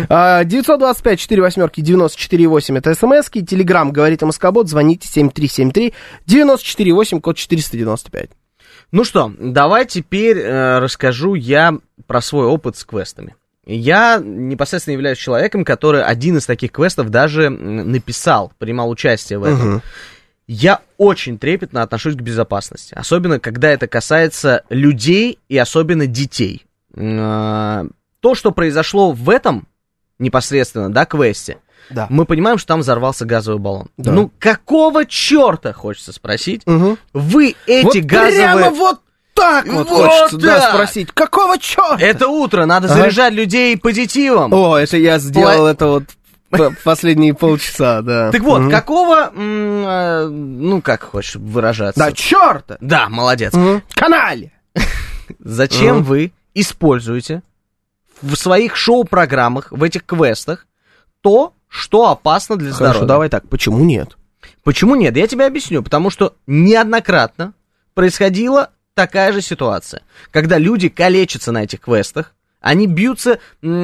[SPEAKER 6] 925-48-94-8 это смски. Телеграм «Говорит Москобот». Звоните 7373-94-8, код 495.
[SPEAKER 2] Ну что, давай теперь расскажу я про свой опыт с квестами. Я непосредственно являюсь человеком, который один из таких квестов даже написал, принимал участие в этом. Я очень трепетно отношусь к безопасности. Особенно, когда это касается людей и особенно детей. то, что произошло в этом непосредственно, да, квесте,
[SPEAKER 6] Да.
[SPEAKER 2] мы понимаем, что там взорвался газовый баллон.
[SPEAKER 6] Да.
[SPEAKER 2] Ну, какого черта, хочется спросить, вы эти
[SPEAKER 6] Вот
[SPEAKER 2] газовые...
[SPEAKER 6] прямо вот так вот хочется, да, спросить. Какого черта?
[SPEAKER 2] Это утро, надо заряжать людей позитивом.
[SPEAKER 6] О, это я сделал это вот последние полчаса, да.
[SPEAKER 2] Так вот, какого, ну, как хочешь выражаться?
[SPEAKER 6] Да, черта!
[SPEAKER 2] Да, молодец.
[SPEAKER 6] Канале!
[SPEAKER 2] Зачем вы используете в своих шоу-программах, в этих квестах, то, что опасно для здоровья?
[SPEAKER 6] Хорошо, давай так, почему нет?
[SPEAKER 2] Почему нет? Я тебе объясню. Потому что неоднократно происходила такая же ситуация, когда люди калечатся на этих квестах, они бьются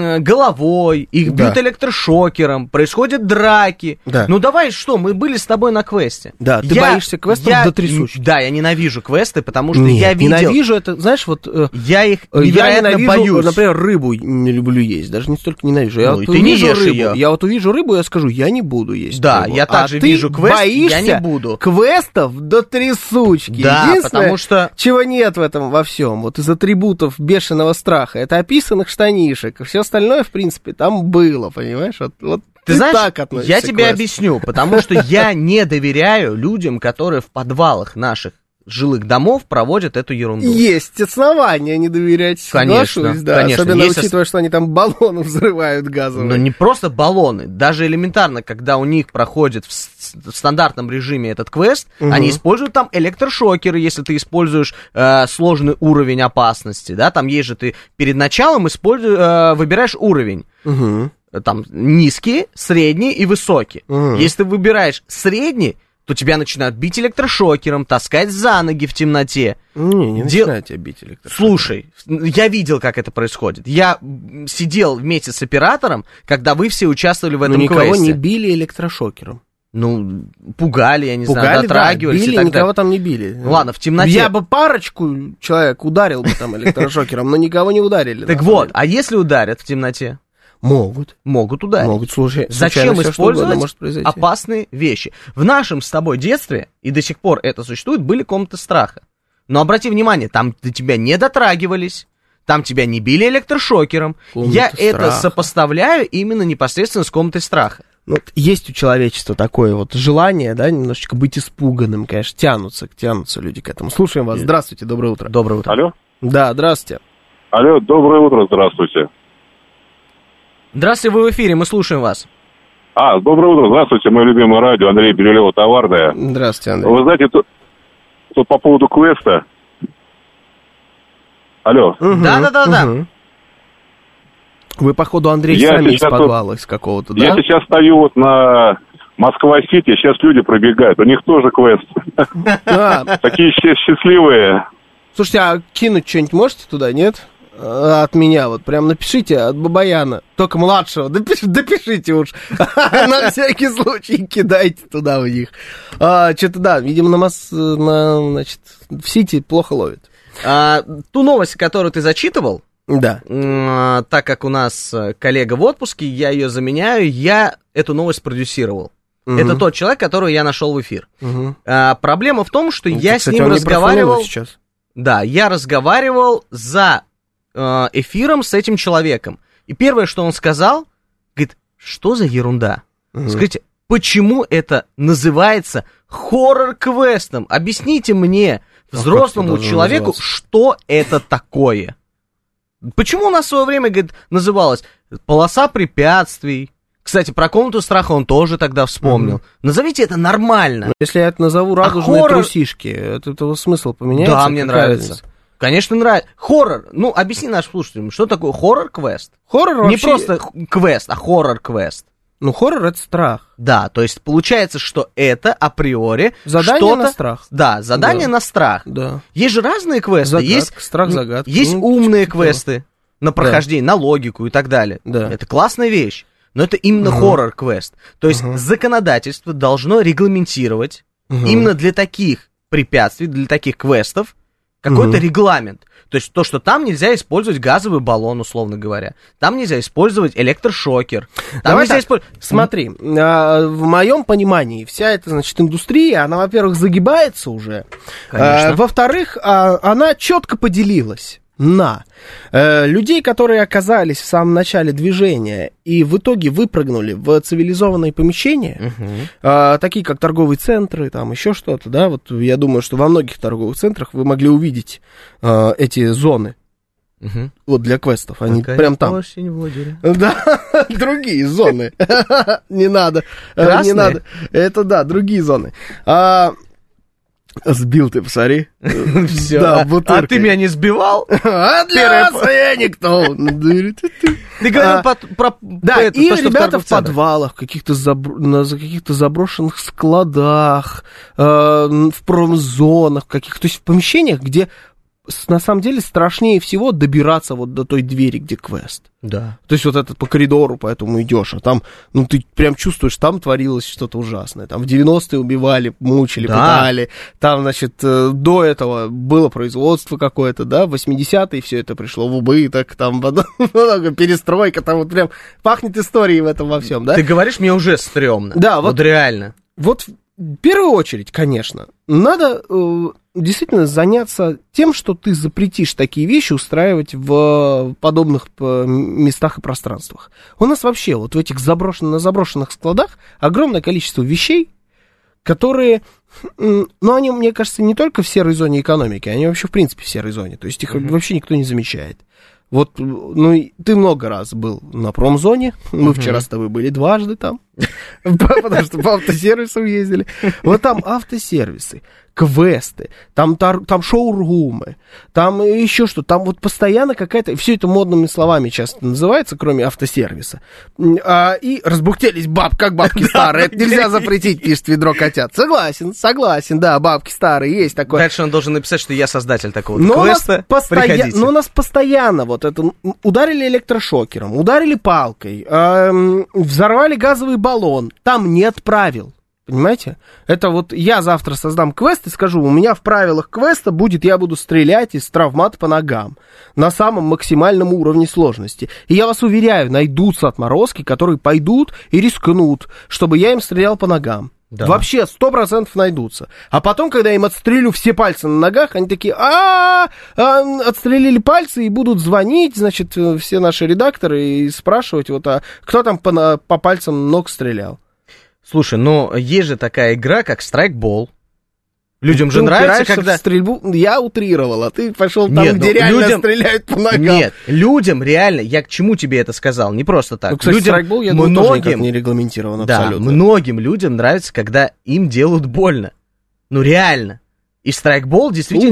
[SPEAKER 2] головой, их бьют электрошокером, происходят драки.
[SPEAKER 6] Да.
[SPEAKER 2] Ну давай что, мы были с тобой на квесте.
[SPEAKER 6] Да, ты боишься квестов до трясущих.
[SPEAKER 2] Да, я ненавижу квесты, потому что я видел...
[SPEAKER 6] Ненавижу это, знаешь, вот...
[SPEAKER 2] я их невероятно боюсь.
[SPEAKER 6] Например, рыбу не люблю есть, даже не столько ненавижу. Я
[SPEAKER 2] Ну,
[SPEAKER 6] вот
[SPEAKER 2] и ты не ешь
[SPEAKER 6] рыбу,
[SPEAKER 2] её.
[SPEAKER 6] я вот увижу рыбу, я скажу, я не буду есть
[SPEAKER 2] Да,
[SPEAKER 6] рыбу.
[SPEAKER 2] я также вижу квест, я не буду.
[SPEAKER 6] Квестов до трясучки.
[SPEAKER 2] Да,
[SPEAKER 6] Единственное,
[SPEAKER 2] потому что...
[SPEAKER 6] чего нет в этом во всем, вот из атрибутов бешеного страха, это описанных штанишек. Все остальное, в принципе, там было, понимаешь? Вот
[SPEAKER 2] Ты знаешь,
[SPEAKER 6] так относишься
[SPEAKER 2] я
[SPEAKER 6] к
[SPEAKER 2] тебе
[SPEAKER 6] квесту.
[SPEAKER 2] объясню, потому что я не доверяю людям, которые в подвалах наших жилых домов проводят эту ерунду.
[SPEAKER 6] Есть основания не доверять, соглашусь, да.
[SPEAKER 2] Конечно.
[SPEAKER 6] Особенно
[SPEAKER 2] Есть
[SPEAKER 6] учитывая, что они там баллоны взрывают газовые.
[SPEAKER 2] Но не просто баллоны, даже элементарно, когда у них проходит в стандартном режиме этот квест, они используют там электрошокеры, если ты используешь сложный уровень опасности, да, там есть же ты перед началом выбираешь уровень. Там низкий, средний и высокий. Если ты выбираешь средний, то тебя начинают бить электрошокером, таскать за ноги в темноте.
[SPEAKER 6] Не начинают тебя бить электрошокером.
[SPEAKER 2] Слушай, я видел, как это происходит. Я сидел вместе с оператором, когда вы все участвовали в этом
[SPEAKER 6] никого
[SPEAKER 2] квесте.
[SPEAKER 6] не били электрошокером.
[SPEAKER 2] Ну, пугали, я не знаю, дотрагивались
[SPEAKER 6] били,
[SPEAKER 2] и так
[SPEAKER 6] никого
[SPEAKER 2] далее.
[SPEAKER 6] там не били.
[SPEAKER 2] Ладно, в темноте.
[SPEAKER 6] Я бы парочку человек ударил бы там электрошокером, но никого не ударили.
[SPEAKER 2] Так вот, а если ударят в темноте?
[SPEAKER 6] Могут
[SPEAKER 2] ударить.
[SPEAKER 6] Могут, слушай.
[SPEAKER 2] Зачем использовать
[SPEAKER 6] может произойти.
[SPEAKER 2] опасные вещи? В нашем с тобой детстве, и до сих пор это существует, были комнаты страха. Но обрати внимание, там до тебя не дотрагивались, там тебя не били электрошокером. Я это сопоставляю именно непосредственно с комнатой страха.
[SPEAKER 6] Ну, есть у человечества такое вот желание, да, немножечко быть испуганным, конечно, тянутся люди к этому. Слушаем вас. Здравствуйте, доброе утро.
[SPEAKER 2] Доброе утро.
[SPEAKER 4] Алло?
[SPEAKER 6] Да, здравствуйте.
[SPEAKER 4] Алло, доброе утро, здравствуйте.
[SPEAKER 2] Здравствуйте, вы в эфире, мы слушаем вас.
[SPEAKER 4] Доброе утро, здравствуйте, мое любимое радио, Андрей Бирюлева, Товарное.
[SPEAKER 6] Здравствуйте, Андрей.
[SPEAKER 4] Вы знаете, тут по поводу квеста. Алло.
[SPEAKER 2] Да.
[SPEAKER 6] Вы, походу, Андрей, сами из подвала, из какого-то, да?
[SPEAKER 4] Я сейчас стою вот на Москва-Сити, сейчас люди пробегают, у них тоже квест. Такие счастливые.
[SPEAKER 6] Слушайте, а кинуть что-нибудь можете туда, нет? От меня, вот прям напишите, от Бабаяна, только младшего, допишите уж, на всякий случай кидайте туда у них. Что-то, да, видимо, значит, в Сити плохо ловит.
[SPEAKER 2] Ту новость, которую ты зачитывал,
[SPEAKER 6] да.
[SPEAKER 2] Так как у нас коллега в отпуске, я ее заменяю, я эту новость продюсировал. Это тот человек, которого я нашел в эфир. Проблема в том, что я
[SPEAKER 6] кстати,
[SPEAKER 2] с ним разговаривал...
[SPEAKER 6] Сейчас. Да,
[SPEAKER 2] я разговаривал за эфиром с этим человеком. И первое, что он сказал, говорит, что за ерунда? Скажите, почему это называется хоррор-квестом? Объясните мне, взрослому человеку, что это такое? Почему у нас в свое время, говорит, называлось полоса препятствий? Кстати, про комнату страха он тоже тогда вспомнил. Назовите это нормально.
[SPEAKER 6] Если я это назову радужные трусишки, это смысл поменяется?
[SPEAKER 2] Да, мне нравится. Разница? Конечно, нравится. Хоррор. Ну, объясни нашим слушателям, что такое хоррор-квест?
[SPEAKER 6] Хоррор
[SPEAKER 2] не
[SPEAKER 6] вообще...
[SPEAKER 2] просто квест, а хоррор-квест.
[SPEAKER 6] Ну, хоррор — это страх.
[SPEAKER 2] Да, то есть получается, что это априори
[SPEAKER 6] задание
[SPEAKER 2] что-то...
[SPEAKER 6] на страх.
[SPEAKER 2] Да, задание на страх.
[SPEAKER 6] Да.
[SPEAKER 2] Есть же разные квесты.
[SPEAKER 6] Загадка,
[SPEAKER 2] есть
[SPEAKER 6] страх-загадка.
[SPEAKER 2] Есть умные квесты на прохождение, на логику и так далее.
[SPEAKER 6] Да.
[SPEAKER 2] Это классная вещь. Но это именно хоррор-квест. То есть законодательство должно регламентировать именно для таких препятствий, для таких квестов какой-то регламент. То есть то, что там нельзя использовать газовый баллон, условно говоря. Там нельзя использовать электрошокер. Там нельзя использовать...
[SPEAKER 6] Смотри, в моем понимании вся эта, значит, индустрия, она, во-первых, загибается уже. Во-вторых, она четко поделилась. людей, которые оказались в самом начале движения и в итоге выпрыгнули в цивилизованные помещения, такие как торговые центры, там еще что-то, да, вот я думаю, что во многих торговых центрах вы могли увидеть эти зоны. Вот для квестов, они прям там.
[SPEAKER 2] Осень в озере.
[SPEAKER 6] Да, другие зоны. Не надо. Не надо. Это да, другие зоны. Сбил ты, посмотри.
[SPEAKER 2] Все. Да, а ты меня не сбивал?
[SPEAKER 6] А для вас я никто.
[SPEAKER 2] Ты говорил про...
[SPEAKER 6] Да, и ребята в подвалах, каких-то заброшенных складах, в промзонах каких-то, то есть в помещениях, где на самом деле страшнее всего добираться вот до той двери, где квест.
[SPEAKER 2] Да.
[SPEAKER 6] То есть вот это по коридору, поэтому идешь, а там, ну, ты прям чувствуешь, там творилось что-то ужасное. Там в 90-е убивали, мучили, пытали. Там, значит, до этого было производство какое-то, да, в 80-е все это пришло в убыток, там перестройка, там вот прям пахнет историей в этом во всем, да?
[SPEAKER 2] Ты говоришь, мне уже стрёмно.
[SPEAKER 6] Да,
[SPEAKER 2] вот реально.
[SPEAKER 6] Вот в первую очередь, конечно, надо действительно заняться тем, что ты запретишь такие вещи устраивать в подобных местах и пространствах. У нас вообще вот в этих на заброшенных складах огромное количество вещей, которые, ну, они, мне кажется, не только в серой зоне экономики, они вообще, в принципе, в серой зоне, то есть их вообще никто не замечает. Вот, ну, ты много раз был на промзоне, мы вчера с тобой были дважды там, потому что по автосервисам ездили. Вот там автосервисы, квесты, там шоурумы, там еще что, там вот постоянно какая-то, все это модными словами часто называется, кроме автосервиса. И разбухтелись как бабки старые, это нельзя запретить, пишет ведро котят. Согласен, да, бабки старые, есть такое.
[SPEAKER 2] Дальше он должен написать, что я создатель такого квеста, приходите.
[SPEAKER 6] Но у нас постоянно вот это, ударили электрошокером, ударили палкой, взорвали газовый баллон, там нет правил. Понимаете? Это вот я завтра создам квест и скажу, у меня в правилах квеста будет, я буду стрелять из травмата по ногам на самом максимальном уровне сложности. И я вас уверяю, найдутся отморозки, которые пойдут и рискнут, чтобы я им стрелял по ногам. Да. Вообще 100% найдутся. А потом, когда я им отстрелю все пальцы на ногах, они такие, отстрелили пальцы и будут звонить, значит, все наши редакторы и спрашивать, вот, а кто там по пальцам ног стрелял.
[SPEAKER 2] Слушай, но есть же такая игра, как страйкбол. Людям же нравится, когда...
[SPEAKER 6] в стрельбу, я утрировал, а ты пошел там, нет, где реально стреляют по ногам.
[SPEAKER 2] Нет, людям реально, я к чему тебе это сказал, не просто так.
[SPEAKER 6] Ну, кстати, людям, страйкбол, я думаю, тоже никак не регламентирован абсолютно.
[SPEAKER 2] Да, многим людям нравится, когда им делают больно. Ну, реально. И страйкбол действительно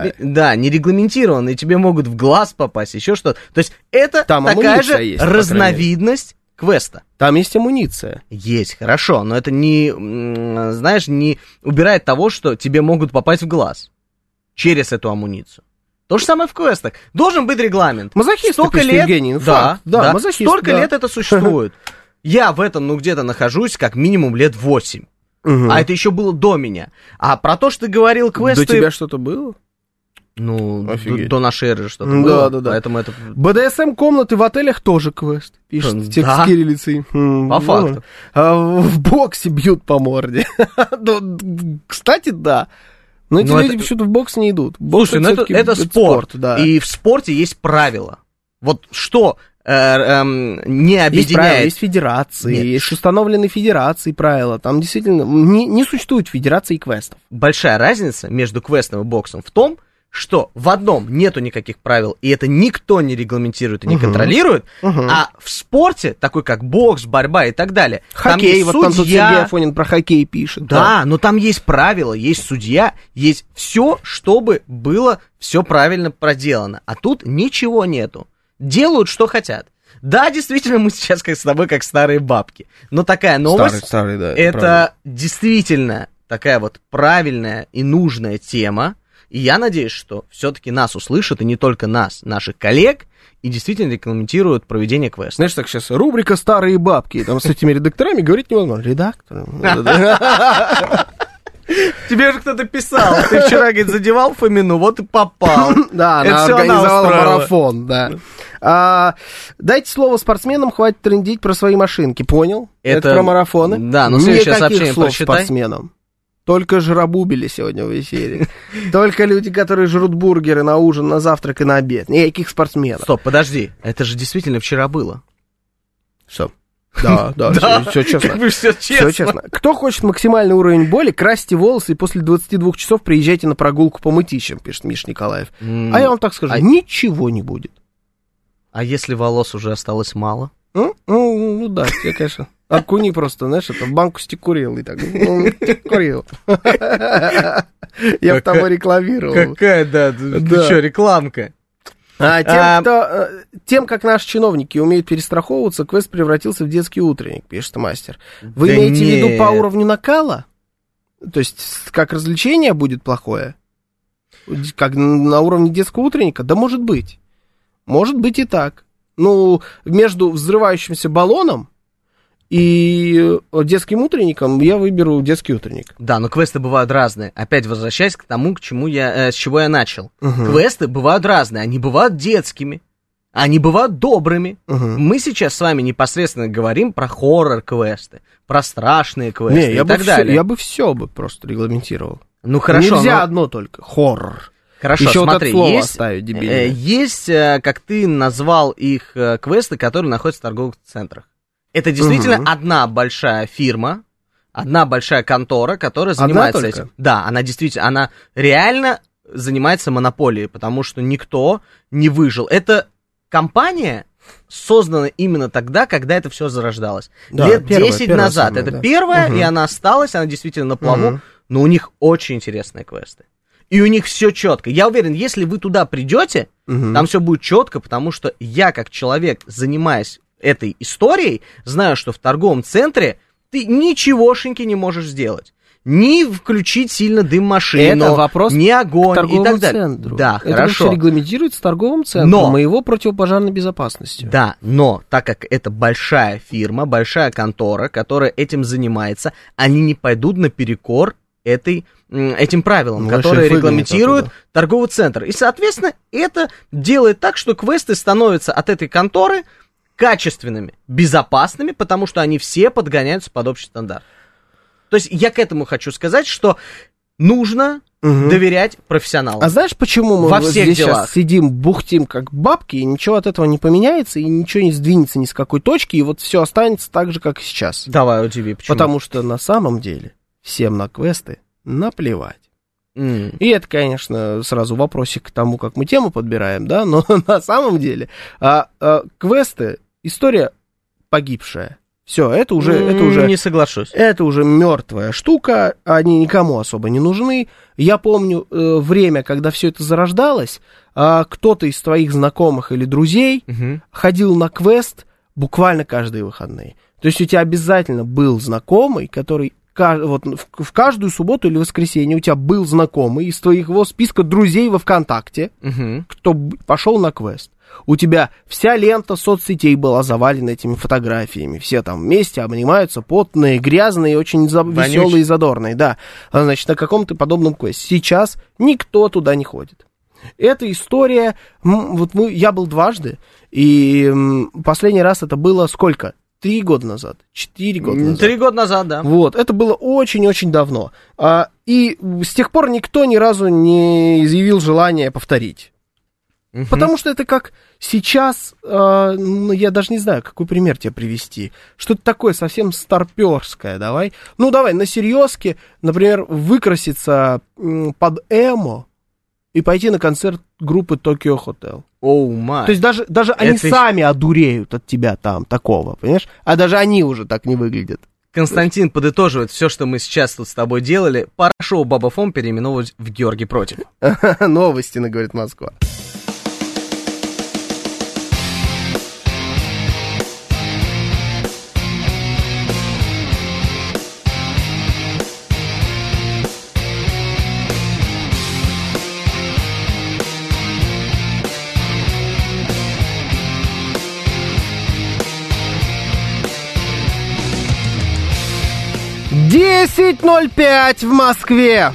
[SPEAKER 2] не регламентирован, и тебе могут в глаз попасть, еще что-то. То есть это там такая же есть, разновидность квеста.
[SPEAKER 6] Там есть амуниция.
[SPEAKER 2] Есть, хорошо, но это не, знаешь, не убирает того, что тебе могут попасть в глаз через эту амуницию. То же самое в квестах. Должен быть регламент.
[SPEAKER 6] Мазохисты,
[SPEAKER 2] столько лет,
[SPEAKER 6] Евгений,
[SPEAKER 2] да, мазохисты, столько лет это существует. Я в этом, где-то нахожусь как минимум лет 8. А это еще было до меня. А про то, что ты говорил, квесты...
[SPEAKER 6] До тебя что-то было?
[SPEAKER 2] Ну, до нашей эры что-то было.
[SPEAKER 6] Да.
[SPEAKER 2] Поэтому это...
[SPEAKER 6] БДСМ-комнаты в отелях тоже квест. Пишет текст с кириллицей.
[SPEAKER 2] По факту.
[SPEAKER 6] В боксе бьют по морде. Кстати, да. Но эти люди почему-то в бокс не идут.
[SPEAKER 2] Слушай, ну это спорт. И в спорте есть правила. Вот что не объединяет...
[SPEAKER 6] Есть федерации, есть установленные федерации правила. Там действительно не существует федерации квестов.
[SPEAKER 2] Большая разница между квестом и боксом в том, что в одном нету никаких правил, и это никто не регламентирует и не контролирует, а в спорте, такой как бокс, борьба и так далее,
[SPEAKER 6] хоккей,
[SPEAKER 2] там есть
[SPEAKER 6] вот там Сергей Афонин про хоккей пишет.
[SPEAKER 2] Да, но там есть правила, есть судья, есть все, чтобы было все правильно проделано. А тут ничего нету. Делают, что хотят. Да, действительно, мы сейчас с тобой как старые бабки. Но такая новость,
[SPEAKER 6] старый, да,
[SPEAKER 2] это действительно такая вот правильная и нужная тема. И я надеюсь, что все-таки нас услышат, и не только нас, наших коллег, и действительно регламентируют проведение квеста.
[SPEAKER 6] Знаешь, так сейчас рубрика «Старые бабки», там с этими редакторами говорить невозможно. Редактор?
[SPEAKER 2] Тебе же кто-то писал, ты вчера, говорит, задевал Фомину, вот и попал.
[SPEAKER 6] Да, она организовала марафон, да. Дайте слово спортсменам, хватит трындеть про свои машинки, понял? Это про марафоны.
[SPEAKER 2] Да, но следующее сообщение прочитай.
[SPEAKER 6] Спортсменам. Только жиробубили сегодня в эфире. Только люди, которые жрут бургеры на ужин, на завтрак и на обед. Никаких спортсменов.
[SPEAKER 2] Стоп, подожди. Это же действительно вчера было.
[SPEAKER 6] Что? Да, все честно.
[SPEAKER 2] Как бы все честно.
[SPEAKER 6] Кто хочет максимальный уровень боли, красьте волосы и после 22 часов приезжайте на прогулку по Мытищам, пишет Миш Николаев. А я вам так скажу, ничего не будет.
[SPEAKER 2] А если волос уже осталось мало?
[SPEAKER 6] Ну да, я, конечно... Окуни просто, знаешь, это в банку стекурил и так, курил. Я бы того рекламировал.
[SPEAKER 2] Какая, да, ты что, рекламка?
[SPEAKER 6] Тем, как наши чиновники умеют перестраховываться, квест превратился в детский утренник, пишет мастер. Вы имеете в виду по уровню накала? То есть, как развлечение будет плохое? Как на уровне детского утренника? Да может быть. Может быть и так. Ну, между взрывающимся баллоном и детским утренником я выберу детский утренник.
[SPEAKER 2] Да, но квесты бывают разные. Опять возвращаясь к тому, с чего я начал. Квесты бывают разные. Они бывают детскими, они бывают добрыми. Мы сейчас с вами непосредственно говорим про хоррор-квесты, про страшные квесты и так далее.
[SPEAKER 6] Я бы все просто регламентировал.
[SPEAKER 2] Ну хорошо.
[SPEAKER 6] Нельзя одно только. Хоррор.
[SPEAKER 2] Хорошо,
[SPEAKER 6] еще
[SPEAKER 2] смотри,
[SPEAKER 6] вот это слово оставить дебильное.
[SPEAKER 2] Есть, как ты назвал их, квесты, которые находятся в торговых центрах. Это действительно одна большая фирма, одна большая контора, которая занимается этим. Да, она действительно, она реально занимается монополией, потому что никто не выжил. Это компания создана именно тогда, когда это все зарождалось. Да, лет 10 назад. Это первая, и она осталась, она действительно на плаву, но у них очень интересные квесты. И у них все четко. Я уверен, если вы туда придете, там все будет четко, потому что я, как человек, занимаясь этой историей, знаю, что в торговом центре ты ничегошеньки не можешь сделать. Ни включить сильно дым машину,
[SPEAKER 6] это вопрос
[SPEAKER 2] ни огонь и так далее.
[SPEAKER 6] Центру.
[SPEAKER 2] Да,
[SPEAKER 6] это
[SPEAKER 2] хорошо.
[SPEAKER 6] Это регламентируется торговым центром и его противопожарной безопасностью.
[SPEAKER 2] Да, но так как это большая фирма, большая контора, которая этим занимается, они не пойдут наперекор этим правилам, которые регламентируют торговый центр. И, соответственно, это делает так, что квесты становятся от этой конторы качественными, безопасными, потому что они все подгоняются под общий стандарт. То есть я к этому хочу сказать, что нужно доверять профессионалам.
[SPEAKER 6] А знаешь, почему мы здесь сейчас сидим, бухтим как бабки, и ничего от этого не поменяется, и ничего не сдвинется ни с какой точки, и вот все останется так же, как и сейчас?
[SPEAKER 2] Давай, удиви, почему?
[SPEAKER 6] Потому что на самом деле всем на квесты наплевать. И это, конечно, сразу вопросик к тому, как мы тему подбираем, да, но на самом деле квесты, история погибшая. Все, это уже
[SPEAKER 2] не соглашусь.
[SPEAKER 6] Это уже мертвая штука, они никому особо не нужны. Я помню время, когда все это зарождалось, кто-то из твоих знакомых или друзей ходил на квест буквально каждые выходные. То есть у тебя обязательно был знакомый, который вот в каждую субботу или воскресенье у тебя был знакомый из твоего списка друзей во ВКонтакте, кто пошел на квест. У тебя вся лента соцсетей была завалена этими фотографиями. Все там вместе обнимаются, потные, грязные, очень веселые и задорные. Да, значит, на каком-то подобном квесте. Сейчас никто туда не ходит. Эта история, вот я был дважды, и последний раз это было сколько? 3 года назад, 4 года назад.
[SPEAKER 2] 3 года назад, да.
[SPEAKER 6] Вот, это было очень-очень давно. И с тех пор никто ни разу не изъявил желания повторить. Потому что это как сейчас, я даже не знаю, какой пример тебе привести. Что-то такое совсем старперское, давай. Ну, давай, на серьезке, например, выкраситься под эмо и пойти на концерт группы Tokyo Hotel.
[SPEAKER 2] Оу, май.
[SPEAKER 6] То есть даже они сами одуреют от тебя там, такого, понимаешь? А даже они уже так не выглядят.
[SPEAKER 2] Константин подытоживает все, что мы сейчас тут с тобой делали. Пора шоу Баба Фом переименовывать в Георгий против.
[SPEAKER 6] Новости, говорит Москва. «10:05 в Москве».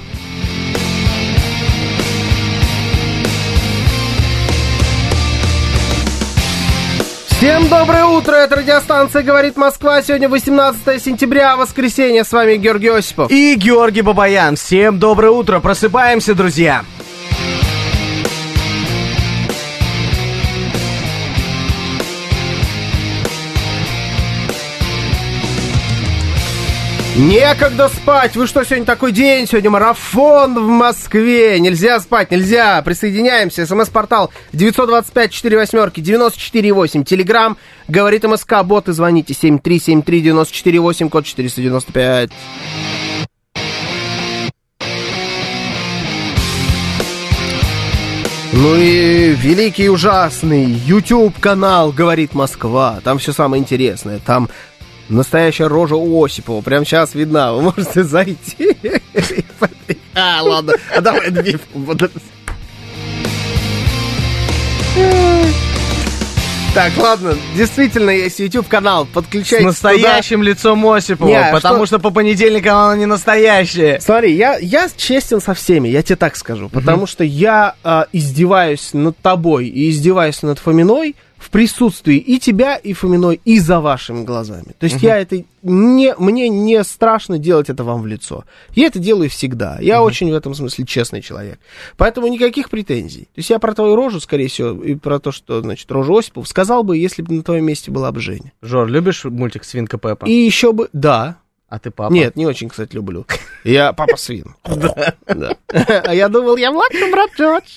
[SPEAKER 6] Всем доброе утро, это радиостанция «Говорит Москва». Сегодня 18 сентября, воскресенье. С вами Георгий Осипов.
[SPEAKER 2] И Георгий Бабаян. Всем доброе утро, просыпаемся, друзья.
[SPEAKER 6] Некогда спать. Вы что, сегодня такой день? Сегодня марафон в Москве. Нельзя спать, нельзя. Присоединяемся. СМС-портал 925-48-94-8. Телеграм «Говорит МСК». Боты, звоните 7373-94-8, код 495. Ну и великий и ужасный YouTube-канал «Говорит Москва». Там все самое интересное. Там настоящая рожа у Осипова. Прямо сейчас видна. Вы можете зайти. Ладно. Давай отбив. Так, ладно, действительно есть YouTube-канал, подключайтесь.
[SPEAKER 2] С настоящим
[SPEAKER 6] туда.
[SPEAKER 2] Лицом Осипова, потому что по понедельникам оно не настоящее.
[SPEAKER 6] Смотри, я честен со всеми, я тебе так скажу, потому что я издеваюсь над тобой и издеваюсь над Фоминой в присутствии и тебя, и Фоминой, и за вашими глазами. То есть мне не страшно делать это вам в лицо. Я это делаю всегда. Я очень в этом смысле честный человек. Поэтому никаких претензий. То есть я про твою рожу, скорее всего, и про то, что, значит, рожу Осипова, сказал бы, если бы на твоем месте была бы Женя.
[SPEAKER 2] Жор, любишь мультик «Свинка Пеппа»?
[SPEAKER 6] И еще бы, да.
[SPEAKER 2] А ты папа?
[SPEAKER 6] Нет, не очень, кстати, люблю. Я папа свин. Да. А я думал, я младший брат Джордж.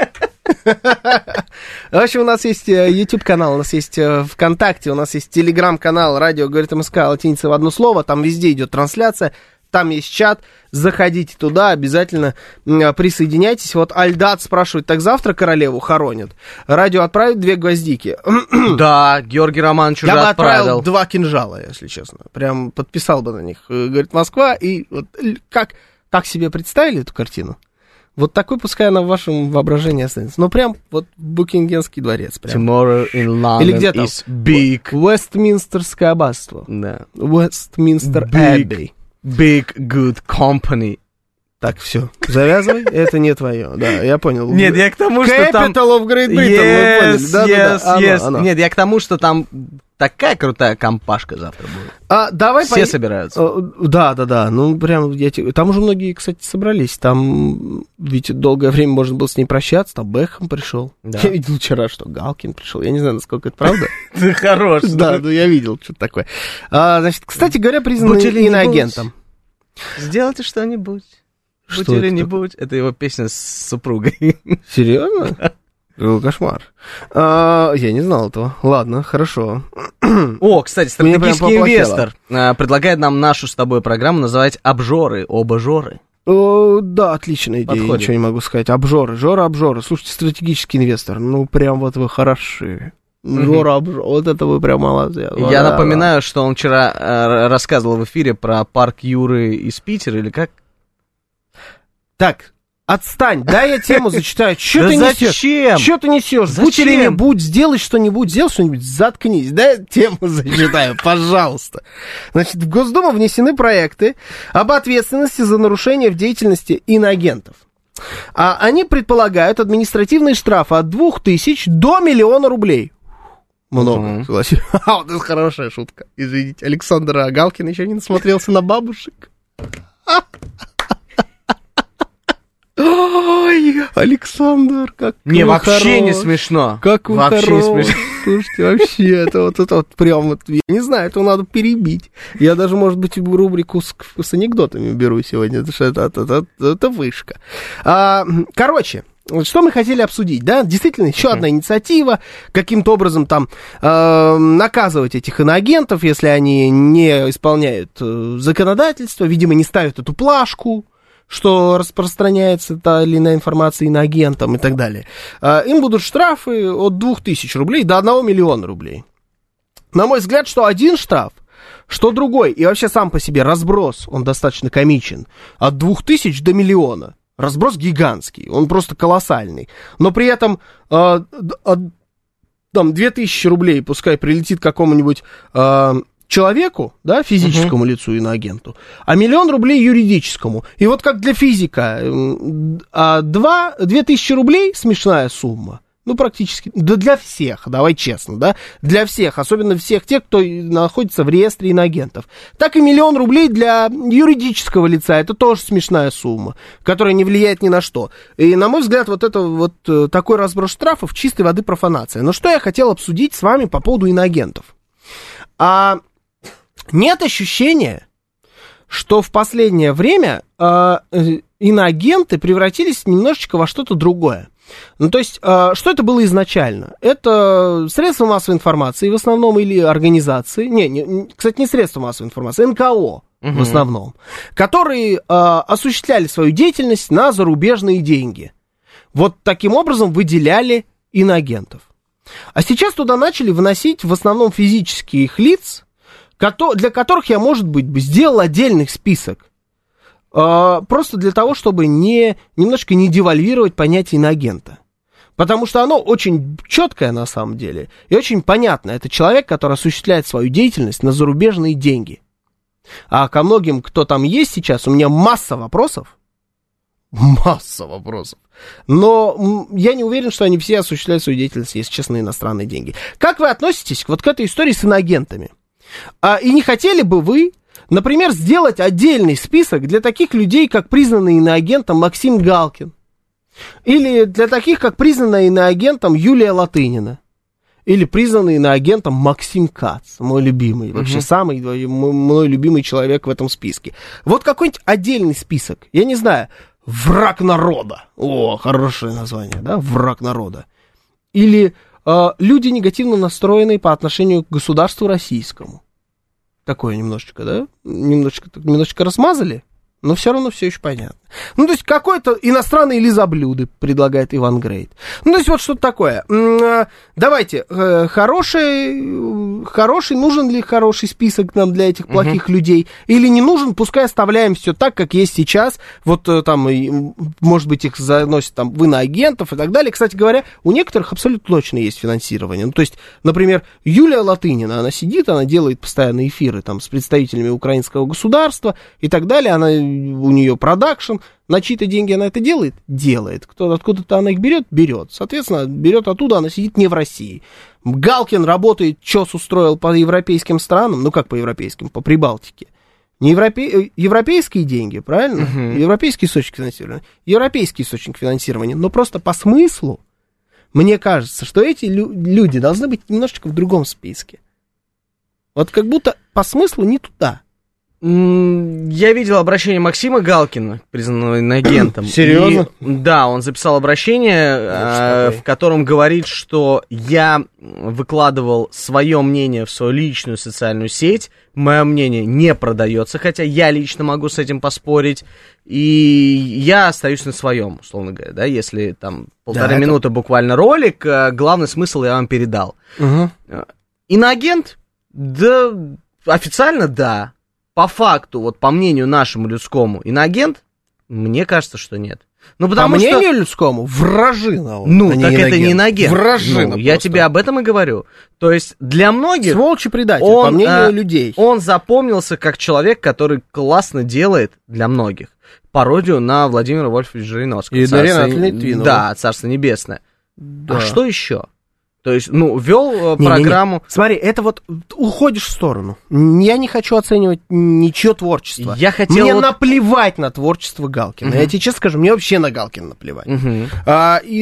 [SPEAKER 6] В общем, у нас есть YouTube-канал, у нас есть ВКонтакте, у нас есть Телеграм-канал «Радио Говорит МСК», латиница в одно слово, там везде идет трансляция, там есть чат, заходите туда, обязательно присоединяйтесь. Вот Альдат спрашивает, так завтра королеву хоронят? Радио отправит 2 гвоздики.
[SPEAKER 2] Да, Георгий Романович уже
[SPEAKER 6] отправил. Я бы
[SPEAKER 2] отправил
[SPEAKER 6] 2 кинжала, если честно. Прям подписал бы на них. Говорит, Москва, и вот как так себе представили эту картину? Вот такой, пускай она в вашем воображении останется. Ну, прям вот Букингемский дворец. Прям.
[SPEAKER 2] Tomorrow in London
[SPEAKER 6] или где там?
[SPEAKER 2] is big.
[SPEAKER 6] Вестминстерское аббатство.
[SPEAKER 2] Да.
[SPEAKER 6] Вестминстер Эбби.
[SPEAKER 2] Big good company.
[SPEAKER 6] Так, все, завязывай, это не твое, да, я понял.
[SPEAKER 2] Нет, я к тому, что там...
[SPEAKER 6] Capital of Great Britain, вы поняли, да.
[SPEAKER 2] Нет, я к тому, что там такая крутая компашка завтра будет.
[SPEAKER 6] Давай
[SPEAKER 2] все собираются.
[SPEAKER 6] Да, ну прям, там уже многие, кстати, собрались, там ведь долгое время можно было с ней прощаться, там Бекхэм пришел. Да. Я видел вчера, что Галкин пришел, я не знаю, насколько это правда.
[SPEAKER 2] Ты хорош.
[SPEAKER 6] Да, я видел что-то такое. Значит, кстати говоря, признанный иноагентом.
[SPEAKER 2] Сделайте что-нибудь. Будь или не будь, это его песня с супругой.
[SPEAKER 6] Серьезно? Кошмар. Я не знал этого. Ладно, хорошо.
[SPEAKER 2] О, кстати, стратегический инвестор предлагает нам нашу с тобой программу называть «Обжоры», «Обожоры».
[SPEAKER 6] Да, отличная идея,
[SPEAKER 2] подходит.
[SPEAKER 6] Ничего не могу сказать. Обжоры. Слушайте, стратегический инвестор, ну прям вот вы хороши. Жора, вот это вы прям молодцы.
[SPEAKER 2] Я напоминаю, что он вчера рассказывал в эфире про парк Юры из Питера, или как?
[SPEAKER 6] Так, отстань, дай я тему зачитаю. Что ты несешь?
[SPEAKER 2] Зачем?
[SPEAKER 6] Что ты несешь? Будь или не будь, сделай что-нибудь, заткнись. Дай я тему зачитаю, пожалуйста. Значит, в Госдуму внесены проекты об ответственности за нарушение в деятельности иноагентов. Они предполагают административные штрафы от 2000 до 1 000 000 рублей. Много, согласен. Вот это хорошая шутка. Извините, Александр Галкин еще не насмотрелся на бабушек. Ой, Александр, как
[SPEAKER 2] не, вообще хорош. Не смешно.
[SPEAKER 6] Как вы вообще хорош. Не смешно. Слушайте, вообще, это вот прям, я не знаю, это надо перебить. Я даже, может быть, рубрику с анекдотами беру сегодня, потому что это вышка. Короче, что мы хотели обсудить, да? Действительно, еще одна инициатива, каким-то образом там наказывать этих иноагентов, если они не исполняют законодательство, видимо, не ставят эту плашку, что распространяется та или иная информация иноагентам и так далее. Им будут штрафы от 2000 рублей до 1 000 000 рублей. На мой взгляд, что один штраф, что другой, и вообще сам по себе разброс, он достаточно комичен, от 2000 до 1 000 000. Разброс гигантский, он просто колоссальный. Но при этом там 2000 рублей пускай прилетит какому-нибудь человеку, да, физическому лицу, иноагенту, а 1 000 000 рублей юридическому. И вот как для физика, 2000 рублей смешная сумма, Ну, практически. Да для всех, давай честно, да? Для всех, особенно всех тех, кто находится в реестре иноагентов. Так и 1 000 000 рублей для юридического лица. Это тоже смешная сумма, которая не влияет ни на что. И, на мой взгляд, вот это вот такой разброс штрафов чистой воды профанация. Но что я хотел обсудить с вами по поводу иноагентов? Нет ощущения, что в последнее время иноагенты превратились немножечко во что-то другое. Ну, то есть, что это было изначально? Это средства массовой информации в основном или организации, кстати, не средства массовой информации, НКО в основном, которые осуществляли свою деятельность на зарубежные деньги. Вот таким образом выделяли иноагентов. А сейчас туда начали вносить в основном физических лиц, для которых я, может быть, сделал отдельный список. Просто для того, чтобы немножко не девальвировать понятие иноагента. Потому что оно очень четкое на самом деле и очень понятно. Это человек, который осуществляет свою деятельность на зарубежные деньги. А ко многим, кто там есть сейчас, у меня масса вопросов. Масса вопросов. Но я не уверен, что они все осуществляют свою деятельность, если честно, на иностранные деньги. Как вы относитесь вот к этой истории с иноагентами? И не хотели бы вы, например, сделать отдельный список для таких людей, как признанный иноагентом Максим Галкин? Или для таких, как признанная иноагентом Юлия Латынина? Или признанный иноагентом Максим Кац, мой любимый, вообще самый мой любимый человек в этом списке. Вот какой-нибудь отдельный список, я не знаю, враг народа. О, хорошее название, да, враг народа. Или люди, негативно настроенные по отношению к государству российскому. Такое немножечко, да? Немножечко размазали, но все равно все еще понятно. Ну, то есть, какое-то иностранное лизоблюды предлагает Иван Грейт. Ну, то есть, вот что-то такое. Давайте, хороший, нужен ли хороший список нам для этих плохих людей? Или не нужен, пускай оставляем все так, как есть сейчас. Вот там, может быть, их заносят там в иноагентов и так далее. Кстати говоря, у некоторых абсолютно точно есть финансирование. Ну, то есть, например, Юлия Латынина, она сидит, она делает постоянные эфиры там с представителями украинского государства и так далее. У нее продакшн. На чьи-то деньги она это делает? Делает. Откуда-то она их берет. Соответственно, берет оттуда, она сидит не в России. Галкин работает, ЧОС устроил по европейским странам. Ну, как по европейским? По Прибалтике. Не европейские деньги, правильно? Европейский источник финансирования. Европейский источник финансирования. Но просто по смыслу, мне кажется, что эти люди должны быть немножечко в другом списке. Вот как будто по смыслу не туда.
[SPEAKER 2] Я видел обращение Максима Галкина, признанного иноагентом.
[SPEAKER 6] Серьезно?
[SPEAKER 2] Да, он записал обращение, в котором говорит, что я выкладывал свое мнение в свою личную социальную сеть, мое мнение не продается, хотя я лично могу с этим поспорить, и я остаюсь на своем, условно говоря, да, если там 1,5 минуты буквально ролик, главный смысл я вам передал. Иноагент? Да, официально да. По факту, вот по мнению нашему людскому, иноагент, мне кажется, что нет. Ну, потому
[SPEAKER 6] по мнению людскому, вражина.
[SPEAKER 2] Ну, так это не иноагент.
[SPEAKER 6] Вражина.
[SPEAKER 2] Я тебе об этом и говорю. То есть для многих...
[SPEAKER 6] Сволочь и предатель, по мнению людей.
[SPEAKER 2] Он запомнился как человек, который классно делает для многих пародию на Владимира Вольфовича Жириновского.
[SPEAKER 6] И на Рената Литвинова.
[SPEAKER 2] Да, Царство Небесное. Да. А что еще? То есть, вел программу...
[SPEAKER 6] Смотри, это вот уходишь в сторону. Я не хочу оценивать ничье творчество. Мне наплевать на творчество Галкина. Я тебе честно скажу, мне вообще на Галкина наплевать. И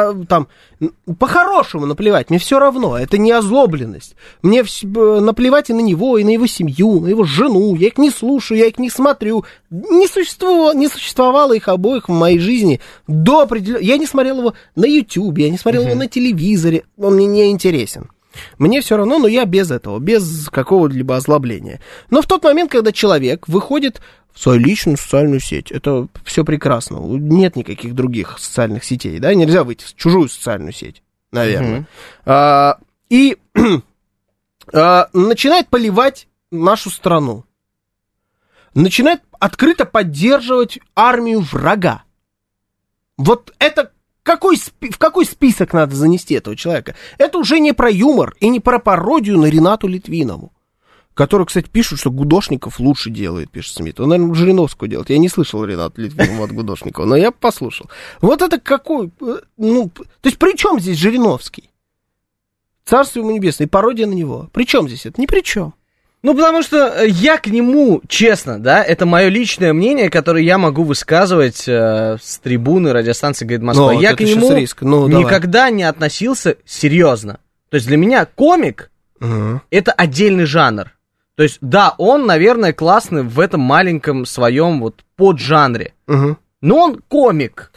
[SPEAKER 6] по-хорошему наплевать, мне все равно. Это не озлобленность. Мне наплевать и на него, и на его семью, на его жену. Я их не слушаю, я их не смотрю. Не существовало их обоих в моей жизни до определенного... Я не смотрел его на Ютьюбе, я не смотрел его на телевизоре. Он мне не интересен. Мне все равно, но я без этого, без какого-либо озлобления. Но в тот момент, когда человек выходит в свою личную социальную сеть, это все прекрасно. Нет никаких других социальных сетей, да? Нельзя выйти в чужую социальную сеть, наверное. И начинает поливать нашу страну. Начинает открыто поддерживать армию врага. Вот это... В какой список надо занести этого человека? Это уже не про юмор и не про пародию на Ренату Литвинову, которые, кстати, пишут, что Гудошников лучше делает, пишет Смит. Он, наверное, Жириновского делает. Я не слышал Ренат Литвинова от Гудошникова, но я послушал. Вот это какой... Ну, то есть при чем здесь Жириновский? Царство ему небесное, пародия на него. При чем здесь это? Ни при чем.
[SPEAKER 2] Ну, потому что я к нему, честно, да, это мое личное мнение, которое я могу высказывать с трибуны радиостанции «Говорит Москва». Я к нему никогда не относился серьезно. То есть для меня комик это отдельный жанр. То есть, да, он, наверное, классный в этом маленьком своем вот поджанре. Но он комик.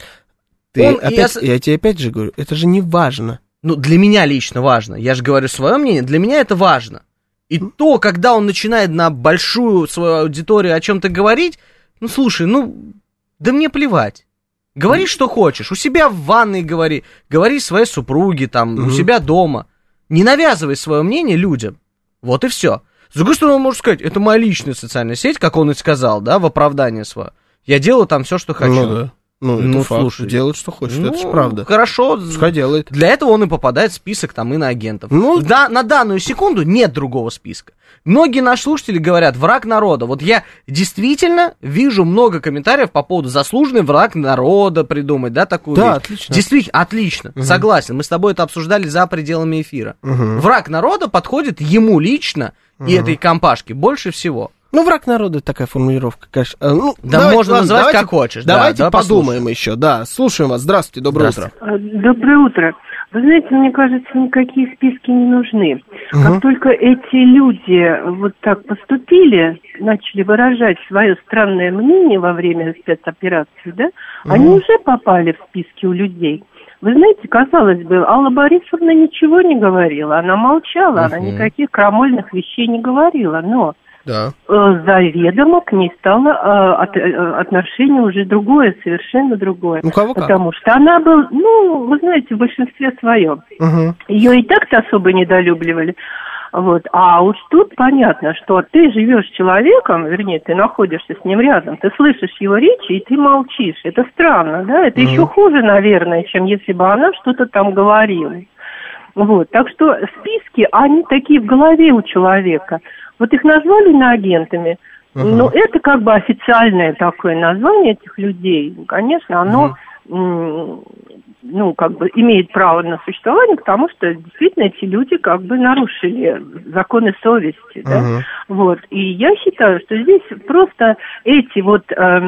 [SPEAKER 6] Я тебе опять же говорю, это же не важно.
[SPEAKER 2] Ну, для меня лично важно. Я же говорю свое мнение, для меня это важно. И то, когда он начинает на большую свою аудиторию о чем-то говорить, ну, слушай, ну, да мне плевать. Говори, что хочешь. У себя в ванной говори своей супруге, там, у себя дома. Не навязывай свое мнение людям. Вот и все. С другой стороны, он может сказать, это моя личная социальная сеть, как он и сказал, да, в оправдание свое. Я делаю там все, что хочу.
[SPEAKER 6] Ну, да. Ну, это слушай, делает, что хочет, это же правда.
[SPEAKER 2] Хорошо.
[SPEAKER 6] Пускай делает.
[SPEAKER 2] Для этого он и попадает в список там иноагентов. Да, на данную секунду нет другого списка. Многие наши слушатели говорят, враг народа. Вот я действительно вижу много комментариев по поводу заслуженный враг народа придумать, да, такую вещь.
[SPEAKER 6] Отлично.
[SPEAKER 2] Действительно, отлично, согласен. Мы с тобой это обсуждали за пределами эфира. Враг народа подходит ему лично и этой компашке больше всего.
[SPEAKER 6] Ну, враг народа, такая формулировка, конечно. Ну,
[SPEAKER 2] да, можно называть как хочешь.
[SPEAKER 6] Давайте подумаем еще, да. Слушаем вас. Здравствуйте, доброе утро.
[SPEAKER 7] Доброе утро. Вы знаете, мне кажется, никакие списки не нужны. Как только эти люди вот так поступили, начали выражать свое странное мнение во время спецоперации, да, они уже попали в списки у людей. Вы знаете, казалось бы, Алла Борисовна ничего не говорила, она молчала, она никаких крамольных вещей не говорила, но...
[SPEAKER 6] Да.
[SPEAKER 7] Заведомо к ней стало отношение уже другое, совершенно другое.
[SPEAKER 6] Ну, кого как?
[SPEAKER 7] Потому что она была, ну, вы знаете, в большинстве своем. Ее и так-то особо недолюбливали. Вот. А уж тут понятно, что ты живешь с человеком, вернее, ты находишься с ним рядом, ты слышишь его речи, и ты молчишь. Это странно, да? Это еще хуже, наверное, чем если бы она что-то там говорила. Вот. Так что списки, они такие в голове у человека. Вот их назвали иноагентами, но это как бы официальное такое название этих людей. Конечно, оно, ну, как бы имеет право на существование, потому что действительно эти люди как бы нарушили законы совести, да? Вот. И я считаю, что здесь просто эти вот,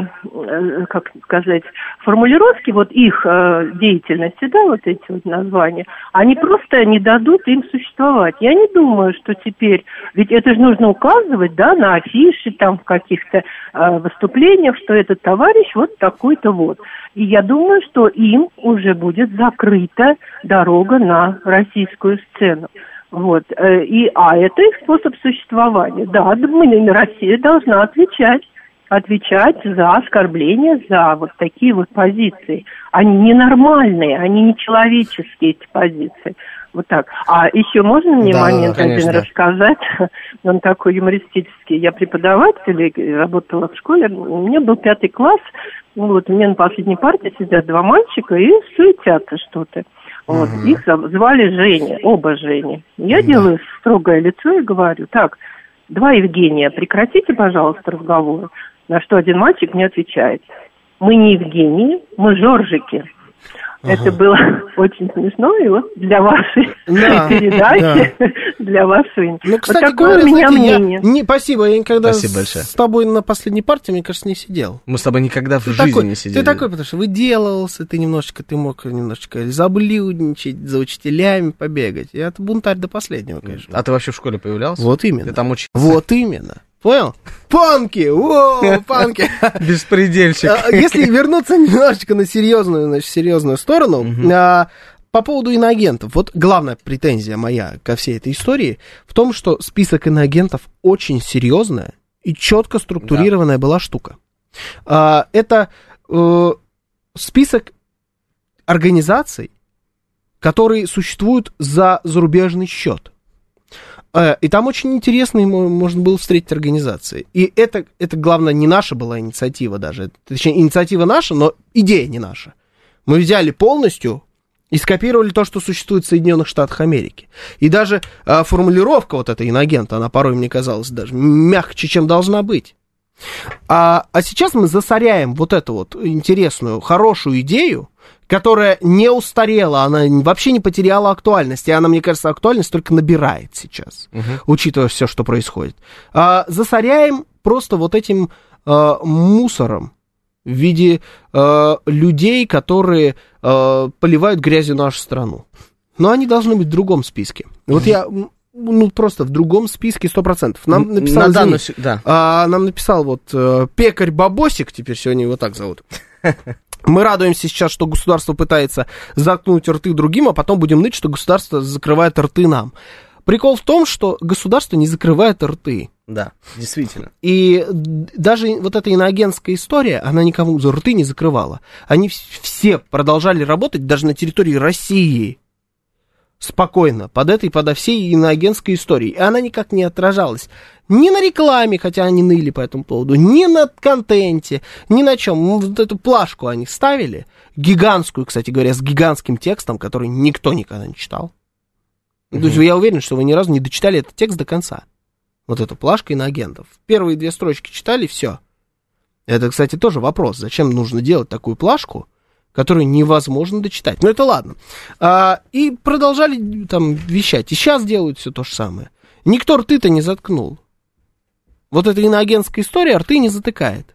[SPEAKER 7] как сказать, формулировки вот их деятельности, да, вот эти вот названия, они просто не дадут им существовать. Я не думаю, что теперь, ведь это же нужно указывать, да, на афише, там, в каких-то выступлениях, что этот товарищ вот такой-то вот. И я думаю, что им уже будет закрыта дорога на российскую сцену. Вот. Это их способ существования. Да, Россия должна отвечать за оскорбления, за вот такие вот позиции. Они ненормальные, они нечеловеческие, эти позиции. Вот так. А еще можно мне момент один рассказать? Он такой юмористический. Я преподаватель, работала в школе. У меня был 5 класс. Вот, у меня на последней партии сидят 2 мальчика и суетятся что-то. Вот, их звали Женя, оба Жени. Я делаю строгое лицо и говорю, так, 2 Евгения, прекратите, пожалуйста, разговор. На что один мальчик мне отвечает, мы не Евгении, мы Жоржики. Это было очень смешно, и вот для вашей передачи, для вашей...
[SPEAKER 6] Ну, кстати,
[SPEAKER 7] вот такое у меня мнение.
[SPEAKER 6] Спасибо, я никогда с тобой на последней партии, мне кажется, не сидел.
[SPEAKER 2] Мы с тобой никогда в жизни не сидели.
[SPEAKER 6] Ты такой, потому что выделывался, ты мог немножечко заблюдничать, за учителями побегать. Я бунтарь до последнего, конечно.
[SPEAKER 2] А ты вообще в школе появлялся?
[SPEAKER 6] Вот именно.
[SPEAKER 2] Ты там учился?
[SPEAKER 6] Вот именно. Понял? Панки! О, панки!
[SPEAKER 2] Беспредельщик.
[SPEAKER 6] Если вернуться немножечко на серьезную сторону, по поводу иноагентов. Вот главная претензия моя ко всей этой истории в том, что список иноагентов очень серьезная и четко структурированная была штука. Это список организаций, которые существуют за зарубежный счет. И там очень интересные можно было встретить организации. И это, главное, не наша была инициатива даже. Точнее, инициатива наша, но идея не наша. Мы взяли полностью И скопировали то, что существует в Соединенных Штатах Америки. И даже формулировка вот этой иноагента, она порой, мне казалось, даже мягче, чем должна быть. А сейчас мы засоряем вот эту вот интересную, хорошую идею, которая не устарела, она вообще не потеряла актуальность. И она, мне кажется, актуальность только набирает сейчас, учитывая все, что происходит. Засоряем просто вот этим мусором в виде людей, которые поливают грязью нашу страну. Но они должны быть в другом списке. Вот я... просто в другом списке 100%. Нам написал, нам написал вот пекарь Бабосик, теперь сегодня его так зовут. Мы радуемся сейчас, что государство пытается заткнуть рты другим, а потом будем ныть, что государство закрывает рты нам. Прикол в том, что государство не закрывает рты.
[SPEAKER 2] Да, действительно.
[SPEAKER 6] И даже вот эта иноагентская история, она никому рты не закрывала. Они все продолжали работать даже на территории России. Спокойно, подо всей иноагентской историей. И она никак не отражалась ни на рекламе, хотя они ныли по этому поводу, ни на контенте, ни на чем. Вот эту плашку они ставили, гигантскую, кстати говоря, с гигантским текстом, который никто никогда не читал. То есть я уверен, что вы ни разу не дочитали этот текст до конца. Вот эту плашку иноагентов. Первые 2 строчки читали, все. Это, кстати, тоже вопрос. Зачем нужно делать такую плашку, которую невозможно дочитать? Ну, это ладно. И продолжали там вещать. И сейчас делают все то же самое. Никто рты-то не заткнул. Вот эта иноагентская история рты не затыкает.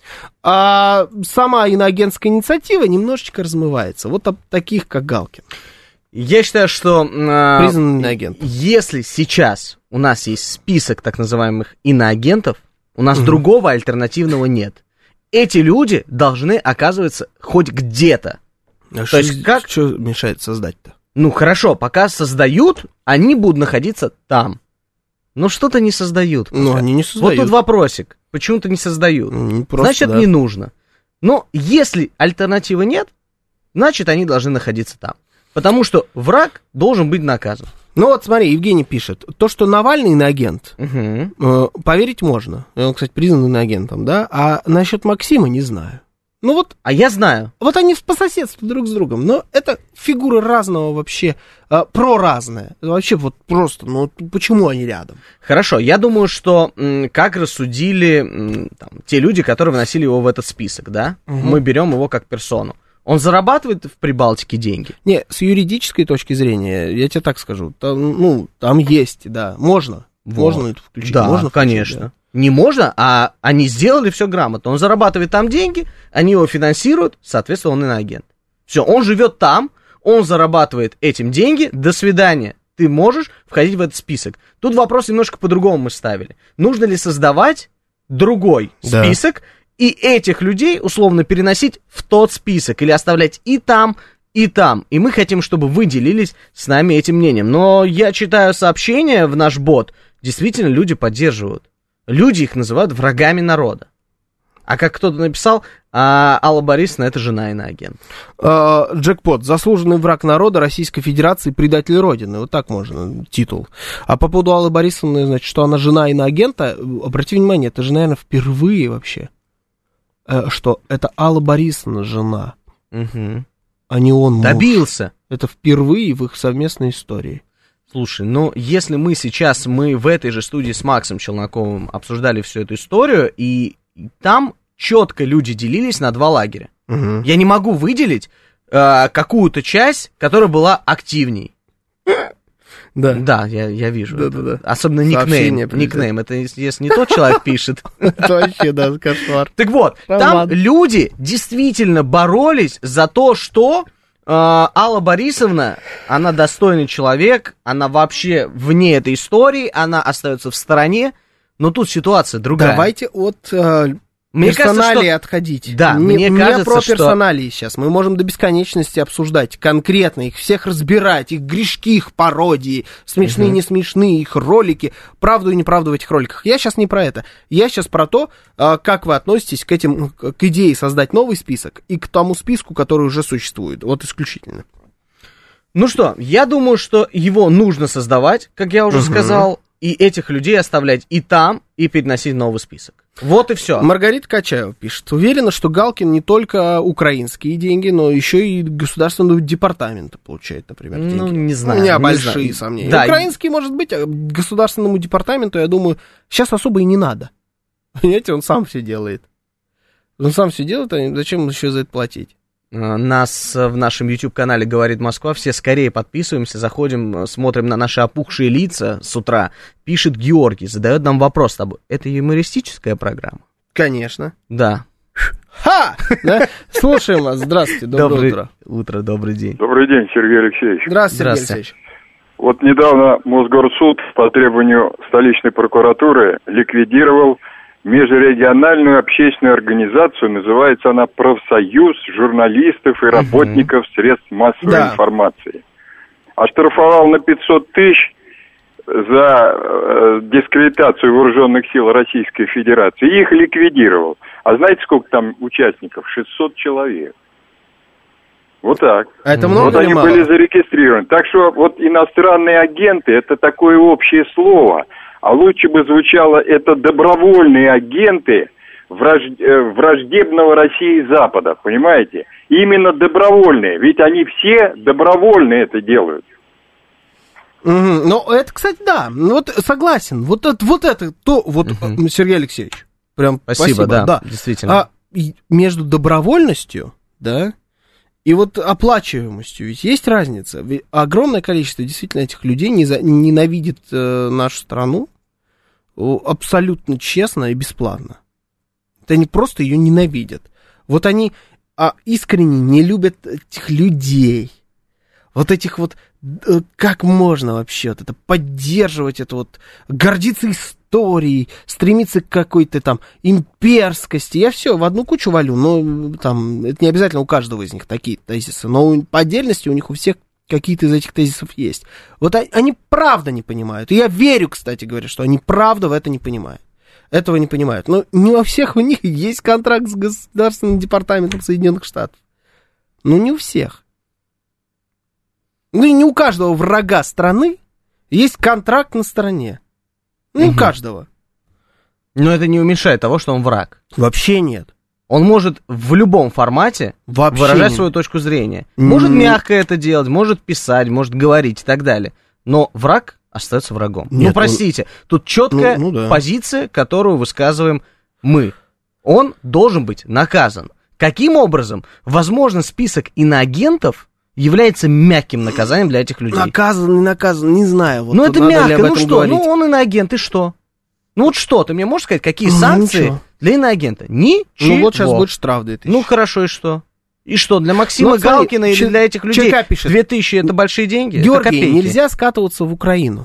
[SPEAKER 6] А сама иноагентская инициатива немножечко размывается. Вот об таких, как Галкин.
[SPEAKER 2] Я считаю, что
[SPEAKER 6] признанный иноагент.
[SPEAKER 2] Если сейчас у нас есть список так называемых иноагентов, у нас другого альтернативного нет. Эти люди должны оказываться хоть где-то.
[SPEAKER 6] То есть как? Что мешает создать-то?
[SPEAKER 2] Ну хорошо, пока создают, они будут находиться там. Но что-то не создают.
[SPEAKER 6] Ну, они не создают.
[SPEAKER 2] Вот тут вопросик. Почему-то не создают. Значит, не нужно. Но если альтернативы нет, значит, они должны находиться там. Потому что враг должен быть наказан.
[SPEAKER 6] Ну вот смотри, Евгений пишет, то, что Навальный иноагент, поверить можно. Он, кстати, признан иноагентом, да? А насчет Максима не знаю. Ну вот.
[SPEAKER 2] А я знаю.
[SPEAKER 6] Вот они по соседству друг с другом. Но это фигуры разного вообще, проразные. Вообще вот просто, ну почему они рядом?
[SPEAKER 2] Хорошо, я думаю, что как рассудили там, те люди, которые вносили его в этот список, да? Мы берем его как персону. Он зарабатывает в Прибалтике деньги?
[SPEAKER 6] Не, с юридической точки зрения, я тебе так скажу, там есть, да, можно. Вот. Можно это включить?
[SPEAKER 2] Да,
[SPEAKER 6] можно
[SPEAKER 2] конечно.
[SPEAKER 6] Включить, да.
[SPEAKER 2] Не можно, а они сделали все грамотно. Он зарабатывает там деньги, они его финансируют, соответственно, он иноагент. Все, он живет там, он зарабатывает этим деньги, до свидания. Ты можешь входить в этот список. Тут вопрос немножко по-другому мы ставили. Нужно ли создавать другой список, и этих людей условно переносить в тот список или оставлять и там, и там. И мы хотим, чтобы вы делились с нами этим мнением. Но я читаю сообщения в наш бот, действительно люди поддерживают. Люди их называют врагами народа. А как кто-то написал, Алла Борисовна — это жена иноагента.
[SPEAKER 6] Джекпот. Заслуженный враг народа Российской Федерации, предатель Родины. Вот так можно, титул. А по поводу Аллы Борисовны, значит, что она жена иноагента, обратите внимание, это же, наверное, впервые вообще, что это Алла Борисовна жена, а не он муж.
[SPEAKER 2] Добился.
[SPEAKER 6] Это впервые в их совместной истории.
[SPEAKER 2] Слушай, ну если мы в этой же студии с Максом Челноковым обсуждали всю эту историю, и там четко люди делились на 2 лагеря. Я не могу выделить какую-то часть, которая была активней. Да, я вижу.
[SPEAKER 6] Да.
[SPEAKER 2] Особенно никнейм. Это если не тот человек пишет.
[SPEAKER 6] Это вообще, да, кошмар.
[SPEAKER 2] Так вот, там люди действительно боролись за то, что Алла Борисовна, она достойный человек, она вообще вне этой истории, она остается в стороне, но тут ситуация другая.
[SPEAKER 6] Давайте от персоналии отходить.
[SPEAKER 2] Да, мне кажется,
[SPEAKER 6] не про персоналии сейчас. Мы можем до бесконечности обсуждать конкретно, их всех разбирать, их грешки, их пародии, смешные, не смешные, их ролики, правду и неправду в этих роликах. Я сейчас не про это. Я сейчас про то, как вы относитесь к идее создать новый список и к тому списку, который уже существует. Вот исключительно.
[SPEAKER 2] Ну что, я думаю, что его нужно создавать, как я уже сказал. и этих людей оставлять и там, и переносить новый список. Вот и все.
[SPEAKER 6] Маргарита Качаева пишет. Уверена, что Галкин не только украинские деньги, но еще и государственного департамента получает, например, деньги.
[SPEAKER 2] Ну, не знаю.
[SPEAKER 6] У меня большие сомнения. Да, украинский, может быть, а государственному департаменту, я думаю, сейчас особо и не надо. Понимаете, он сам все делает. Он сам все делает, а зачем еще за это платить?
[SPEAKER 2] Нас в нашем YouTube-канале «Говорит Москва» все скорее подписываемся, заходим, смотрим на наши опухшие лица с утра. Пишет Георгий, задает нам вопрос с тобой. Это юмористическая программа?
[SPEAKER 6] Конечно.
[SPEAKER 2] Да.
[SPEAKER 6] Ха! Слушаем вас. Здравствуйте, доброе утро.
[SPEAKER 2] Добрый день.
[SPEAKER 4] Добрый день, Сергей Алексеевич.
[SPEAKER 6] Здравствуйте, Сергей Алексеевич.
[SPEAKER 4] Вот недавно Мосгорсуд по требованию столичной прокуратуры ликвидировал межрегиональную общественную организацию, называется она «Профсоюз журналистов и работников средств массовой информации». Оштрафовал на 500 тысяч за дискредитацию вооруженных сил Российской Федерации и их ликвидировал. А знаете, сколько там участников? 600 человек. Вот так.
[SPEAKER 6] Это много
[SPEAKER 4] вот они
[SPEAKER 6] мало?
[SPEAKER 4] были зарегистрированы. Так что вот иностранные агенты — это такое общее слово. А лучше бы звучало это добровольные агенты враждебного России Запада, понимаете? Именно добровольные, ведь они все добровольно это делают.
[SPEAKER 6] Ну, это, кстати, да, вот согласен. Сергей Алексеевич, прям спасибо,
[SPEAKER 2] да, действительно.
[SPEAKER 6] А между добровольностью, да, и вот оплачиваемостью, ведь есть разница. Ведь огромное количество действительно этих людей ненавидит нашу страну абсолютно честно и бесплатно. Это они просто ее ненавидят. Вот они искренне не любят этих людей. Вот этих вот, как можно вообще вот это поддерживать, это вот, гордиться историей, стремиться к какой-то там имперскости. Я все в одну кучу валю, но там, это не обязательно у каждого из них такие тезисы, но по отдельности у них у всех какие-то из этих тезисов есть. Вот они правда не понимают. И я верю, кстати говоря, что они правда в это не понимают. Этого не понимают. Но не во всех у них есть контракт с Государственным департаментом Соединенных Штатов. Ну, не у всех. Ну, и не у каждого врага страны есть контракт на стороне. Ну, у каждого.
[SPEAKER 2] Но это не уменьшает того, что он враг.
[SPEAKER 6] Вообще нет.
[SPEAKER 2] Он может в любом формате выражать свою точку зрения. Может мягко это делать, может писать, может говорить и так далее. Но враг остается врагом. Нет, простите, тут четкая позиция, которую высказываем мы. Он должен быть наказан. Каким образом? Возможно, список иноагентов является мягким наказанием для этих людей.
[SPEAKER 6] Наказан, не наказан, не знаю. Вот
[SPEAKER 2] это мягко, ну что? Говорить. Ну, он иноагент, и что? Ну вот что, ты мне можешь сказать, какие санкции
[SPEAKER 6] ничего.
[SPEAKER 2] Для иноагента? Ничего.
[SPEAKER 6] Ну вот сейчас будет штраф 2000.
[SPEAKER 2] Ну хорошо, и что? И что, для Максима Галкина или для этих людей 2000 это большие деньги?
[SPEAKER 6] Георгий, нельзя скатываться в Украину.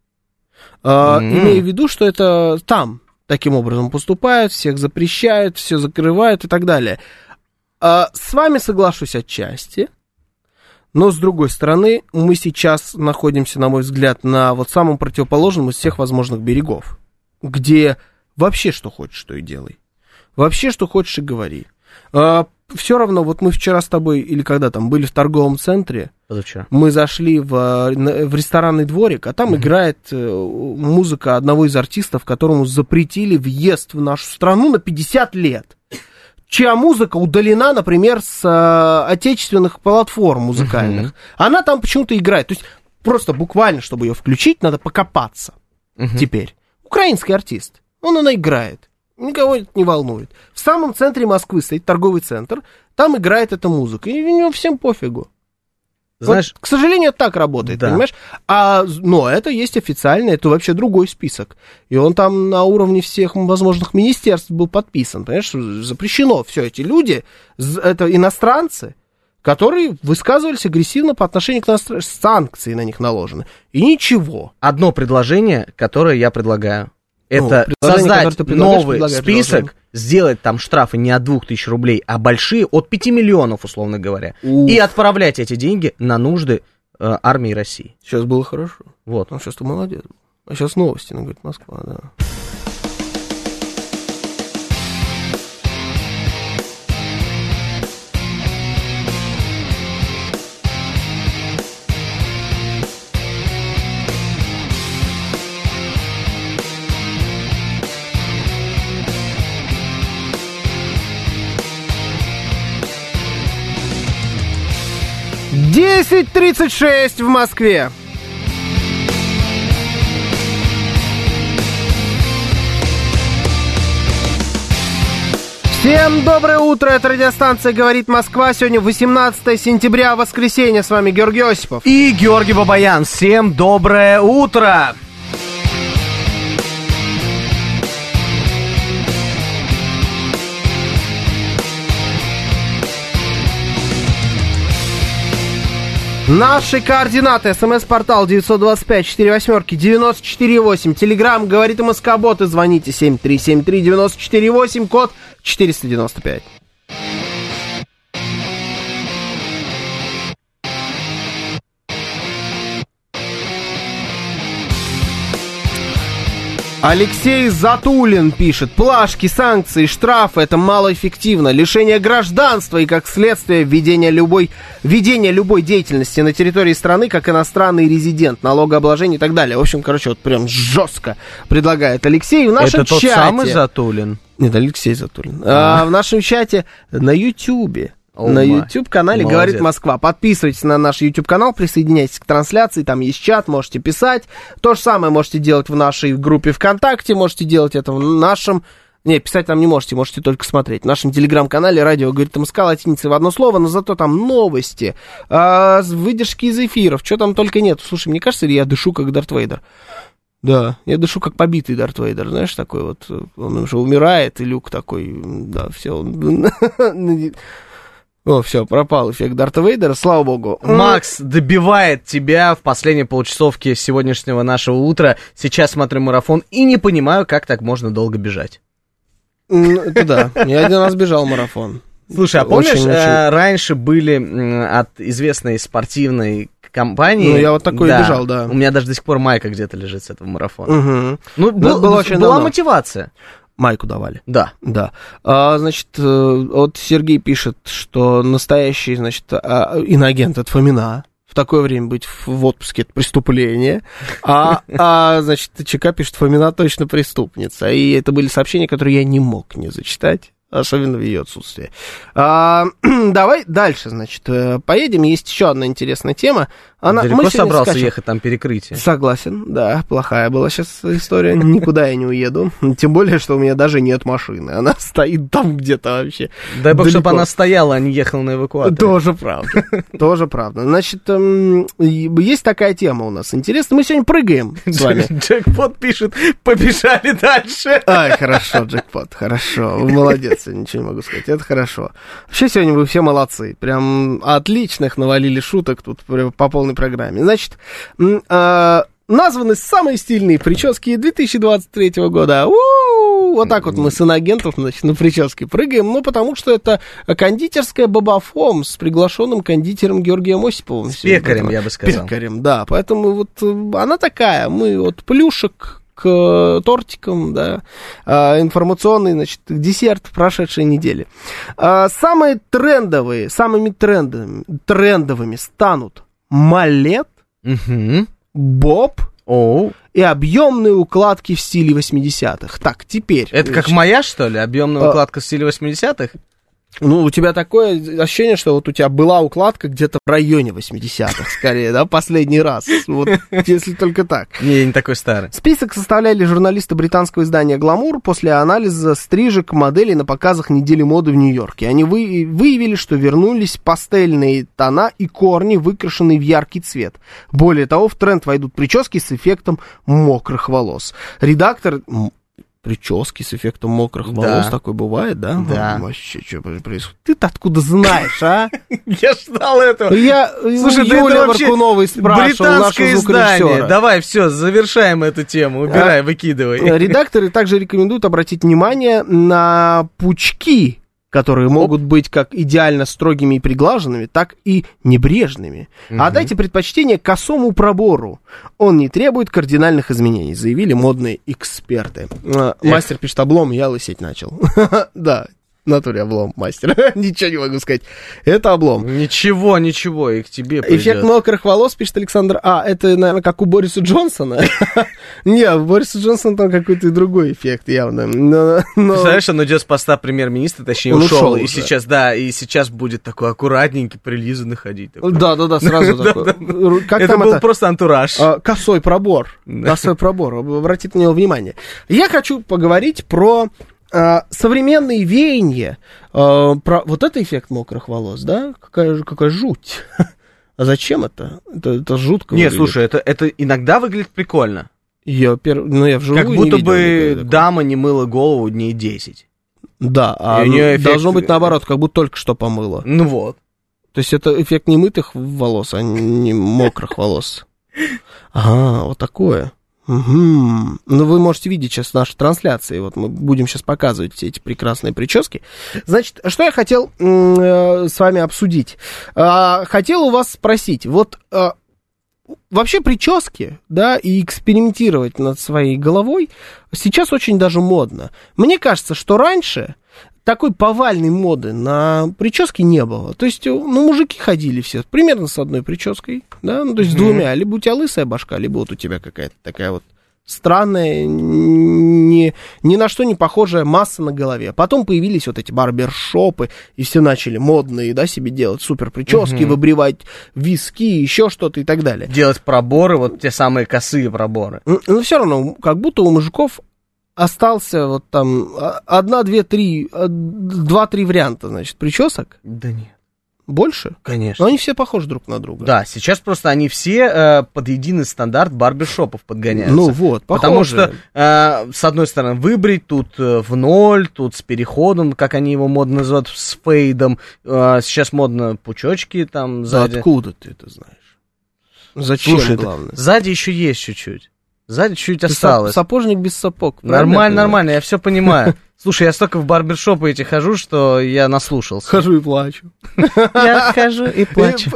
[SPEAKER 6] Имея в виду, что это там таким образом поступают, всех запрещают, все закрывают и так далее. С вами соглашусь отчасти. Но, с другой стороны, мы сейчас находимся, на мой взгляд, на вот самом противоположном из всех возможных берегов, где вообще что хочешь, то и делай. Вообще что хочешь и говори. Все равно, вот мы вчера с тобой, или когда там, были в торговом центре, мы зашли в ресторанный дворик, а там играет музыка одного из артистов, которому запретили въезд в нашу страну на 50 лет. Чья музыка удалена, например, с отечественных платформ музыкальных. Она там почему-то играет. То есть просто буквально, чтобы ее включить, надо покопаться теперь. Украинский артист. Она играет. Никого это не волнует. В самом центре Москвы стоит торговый центр. Там играет эта музыка. И у него всем пофигу. Знаешь, вот, к сожалению, это так работает, понимаешь? Но это есть официально, это вообще другой список. И он там на уровне всех возможных министерств был подписан, понимаешь? Запрещено. Все эти люди, это иностранцы, которые высказывались агрессивно по отношению к иностранцам. Санкции на них наложены. И ничего.
[SPEAKER 2] Одно предложение, которое я предлагаю. Это создать новый список, сделать там штрафы не от 2000 рублей, а большие, от 5 миллионов, условно говоря, и отправлять эти деньги на нужды армии России.
[SPEAKER 6] Сейчас было хорошо.
[SPEAKER 2] Вот.
[SPEAKER 6] Ну, сейчас ты молодец. А сейчас новости, говорит Москва, да. 10:36 в Москве. Всем доброе утро, это радиостанция «Говорит Москва». Сегодня 18 сентября, воскресенье. С вами Георгий Осипов
[SPEAKER 2] и Георгий Бабаян. Всем доброе утро.
[SPEAKER 6] Наши координаты. СМС-портал 925-48-94-8. Телеграм «Говорит МСК-бот» и звоните 7373-94-8, код 495. Алексей Затулин пишет: плашки, санкции, штрафы — это малоэффективно. Лишение гражданства и, как следствие, введение любой деятельности на территории страны как иностранный резидент, налогообложение и так далее. В общем, короче, вот прям жестко предлагает Алексей в нашем чате.
[SPEAKER 2] Это тот самый Затулин?
[SPEAKER 6] Нет, Алексей Затулин. В нашем чате на Ютьюбе. На YouTube-канале «Говорит Москва». Подписывайтесь на наш YouTube-канал, присоединяйтесь к трансляции, там есть чат, можете писать. То же самое можете делать в нашей группе ВКонтакте, можете делать это в нашем... Не, писать там не можете, можете только смотреть. В нашем телеграм-канале «Радио Говорит МСК», латиницей в одно слово, но зато там новости, выдержки из эфиров, что там только нет. Слушай, мне кажется, я дышу как Дарт Вейдер. Да, я дышу как побитый Дарт Вейдер, знаешь, такой вот, он уже умирает, и Люк такой, да, все, О, все, пропал эффект Дарта Вейдера, слава богу.
[SPEAKER 2] Макс добивает тебя в последней получасовке сегодняшнего нашего утра. Сейчас смотрю марафон и не понимаю, как так можно долго бежать.
[SPEAKER 6] Это да, я один раз бежал марафон.
[SPEAKER 2] Слушай, а помнишь, раньше были от известной спортивной компании...
[SPEAKER 6] Ну, я вот такой бежал, да.
[SPEAKER 2] У меня даже до сих пор майка где-то лежит с этого марафона.
[SPEAKER 6] Угу.
[SPEAKER 2] Ну, была мотивация.
[SPEAKER 6] Майку давали.
[SPEAKER 2] Да.
[SPEAKER 6] Да. Значит, вот Сергей пишет, что настоящий, значит, иноагент — это Фомина. В такое время быть в отпуске — это преступление. Значит, ЧК пишет: Фомина точно преступница. И это были сообщения, которые я не мог не зачитать, особенно в ее отсутствии. Давай дальше, значит, поедем. Есть еще одна интересная тема.
[SPEAKER 2] Далеко собрался ехать, там перекрытие.
[SPEAKER 6] Согласен, да, плохая была сейчас история. Никуда я не уеду. Тем более, что у меня даже нет машины. Она стоит там где-то вообще.
[SPEAKER 2] Дай бог, чтобы она стояла, а не ехала на эвакуаторе.
[SPEAKER 6] Тоже правда. Тоже правда. Значит, есть такая тема у нас. Интересно, мы сегодня прыгаем с вами.
[SPEAKER 2] Джекпот пишет: побежали дальше.
[SPEAKER 6] Ай, хорошо, Джекпот, хорошо. Вы молодец, я ничего не могу сказать. Это хорошо. Вообще, сегодня вы все молодцы. Прям отличных навалили шуток тут по полной программе. Значит, названы самые стильные прически 2023 года. Вот так вот мы с иноагентов, значит, на прическе прыгаем. Ну, потому что это кондитерская Бабафом с приглашенным кондитером Георгием Осиповым.
[SPEAKER 2] С пекарем, я бы сказал.
[SPEAKER 6] Пекарем, да. Поэтому вот она такая. Мы от плюшек к тортикам, да, информационный, значит, десерт прошедшей недели. Самыми трендовыми станут малет, боб и объемные укладки в стиле 80-х. Так, теперь...
[SPEAKER 2] Это как моя, что ли, объемная укладка в стиле 80-х?
[SPEAKER 6] Ну, у тебя такое ощущение, что вот у тебя была укладка где-то в районе 80-х, скорее, да, последний раз. Вот, если только так.
[SPEAKER 2] Не, я не такой старый.
[SPEAKER 6] Список составляли журналисты британского издания «Гламур» после анализа стрижек моделей на показах недели моды в Нью-Йорке. Они выявили, что вернулись пастельные тона и корни, выкрашенные в яркий цвет. Более того, в тренд войдут прически с эффектом мокрых волос. Редактор... Прически с эффектом мокрых волос, такой бывает, да?
[SPEAKER 2] Да.
[SPEAKER 6] Вообще, что происходит? Ты-то откуда знаешь, а?
[SPEAKER 2] Я ждал этого.
[SPEAKER 6] Слушай, Юлия Варкуновой спрашивал нашу звукорежиссера.
[SPEAKER 2] Давай, все, завершаем эту тему. Убирай, выкидывай.
[SPEAKER 6] Редакторы также рекомендуют обратить внимание на пучки, которые могут быть как идеально строгими и приглаженными, так и небрежными. Отдайте предпочтение косому пробору. Он не требует кардинальных изменений, заявили модные эксперты. Мастер пишет: облом, я лысеть начал. Да. В натуре облом, мастер. Ничего не могу сказать. Это облом.
[SPEAKER 2] Ничего, и к тебе придет.
[SPEAKER 6] Эффект мокрых волос, пишет Александр. Это, наверное, как у Бориса Джонсона. Не, у Бориса Джонсона там какой-то другой эффект явно.
[SPEAKER 2] Представляешь, он идет с поста премьер-министра, точнее, ушел. И сейчас будет такой аккуратненький, прилизанный ходить.
[SPEAKER 6] Да, сразу такой.
[SPEAKER 2] Это был просто антураж.
[SPEAKER 6] Косой пробор. Косой пробор. Обратите на него внимание. Я хочу поговорить про современные веяния, про вот это эффект мокрых волос, да? Какая жуть. А зачем это? Это жутко выглядит.
[SPEAKER 2] Нет, слушай, это иногда выглядит прикольно.
[SPEAKER 6] Я вживую
[SPEAKER 2] как будто бы дама не мыла голову дней 10.
[SPEAKER 6] Да, а должно быть наоборот, как будто только что помыла.
[SPEAKER 2] Ну вот.
[SPEAKER 6] То есть это эффект немытых волос, а не мокрых волос. Ага, вот такое. Угу. Ну, вы можете видеть сейчас наши трансляции. Вот мы будем сейчас показывать все эти прекрасные прически. Значит, что я хотел с вами обсудить? Хотел у вас спросить. Вот вообще прически, да, и экспериментировать над своей головой сейчас очень даже модно. Мне кажется, что раньше такой повальной моды на прически не было. То есть, мужики ходили все примерно с одной прической, да, то есть с двумя. Либо у тебя лысая башка, либо вот у тебя какая-то такая вот странная, ни на что не похожая масса на голове. Потом появились вот эти барбершопы, и все начали модные, да, себе делать супер прически, выбривать виски, еще что-то и так далее.
[SPEAKER 2] Делать проборы, вот те самые косые проборы.
[SPEAKER 6] Но все равно, как будто у мужиков остался вот там 2-3 варианта, значит, причесок.
[SPEAKER 2] Да нет.
[SPEAKER 6] Больше?
[SPEAKER 2] Конечно.
[SPEAKER 6] Но они все похожи друг на друга.
[SPEAKER 2] Да, сейчас просто они все под единый стандарт барбершопов подгоняются.
[SPEAKER 6] Ну вот, похоже.
[SPEAKER 2] Потому что, с одной стороны, выбрить тут в ноль, тут с переходом, как они его модно называют, с фейдом. Сейчас модно пучочки там сзади.
[SPEAKER 6] Да откуда ты это знаешь? Зачем,
[SPEAKER 2] слушай,
[SPEAKER 6] главное?
[SPEAKER 2] Сзади еще есть чуть-чуть. Сзади чуть осталось.
[SPEAKER 6] Сапожник без сапог.
[SPEAKER 2] Нормально, я все понимаю. Слушай, я столько в барбершопы эти хожу, что я наслушался.
[SPEAKER 6] Хожу и плачу.
[SPEAKER 2] Я хожу и плачу.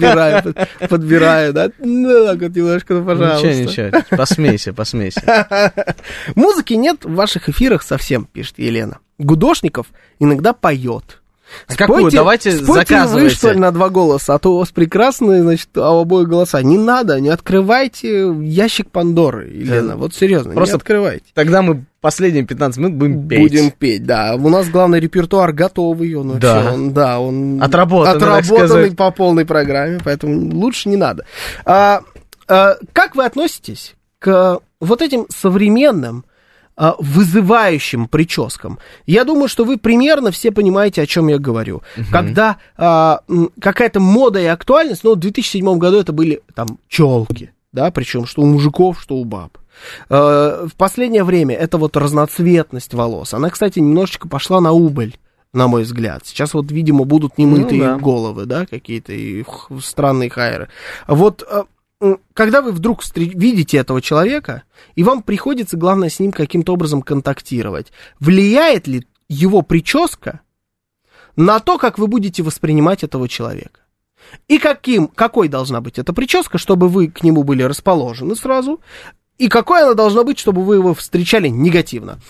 [SPEAKER 6] Подбираю, да? Ну, так вот немножко, пожалуйста.
[SPEAKER 2] Ничего, посмейся.
[SPEAKER 6] Музыки нет в ваших эфирах совсем, пишет Елена. Гудошников иногда поет.
[SPEAKER 2] Какую? Давайте заказывайте.
[SPEAKER 6] Вы, что ли, на 2 голоса, а то у вас прекрасные, значит, обоих голоса. Не надо, не открывайте ящик Пандоры, Елена, вот серьезно, просто не открывайте.
[SPEAKER 2] Тогда мы последние 15 минут будем петь.
[SPEAKER 6] Да. У нас главный репертуар готовый, он отработанный по полной программе, поэтому лучше не надо. Как вы относитесь к вот этим современным вызывающим прическам? Я думаю, что вы примерно все понимаете, о чем я говорю. Когда какая-то мода и актуальность, в 2007 году это были там челки, да, причем что у мужиков, что у баб. В последнее время это вот разноцветность волос. Она, кстати, немножечко пошла на убыль, на мой взгляд. Сейчас вот, видимо, будут немытые головы, да, какие-то и странные хайры. Вот когда вы вдруг видите этого человека, и вам приходится, главное, с ним каким-то образом контактировать, влияет ли его прическа на то, как вы будете воспринимать этого человека? И какой должна быть эта прическа, чтобы вы к нему были расположены сразу, и какой она должна быть, чтобы вы его встречали негативно?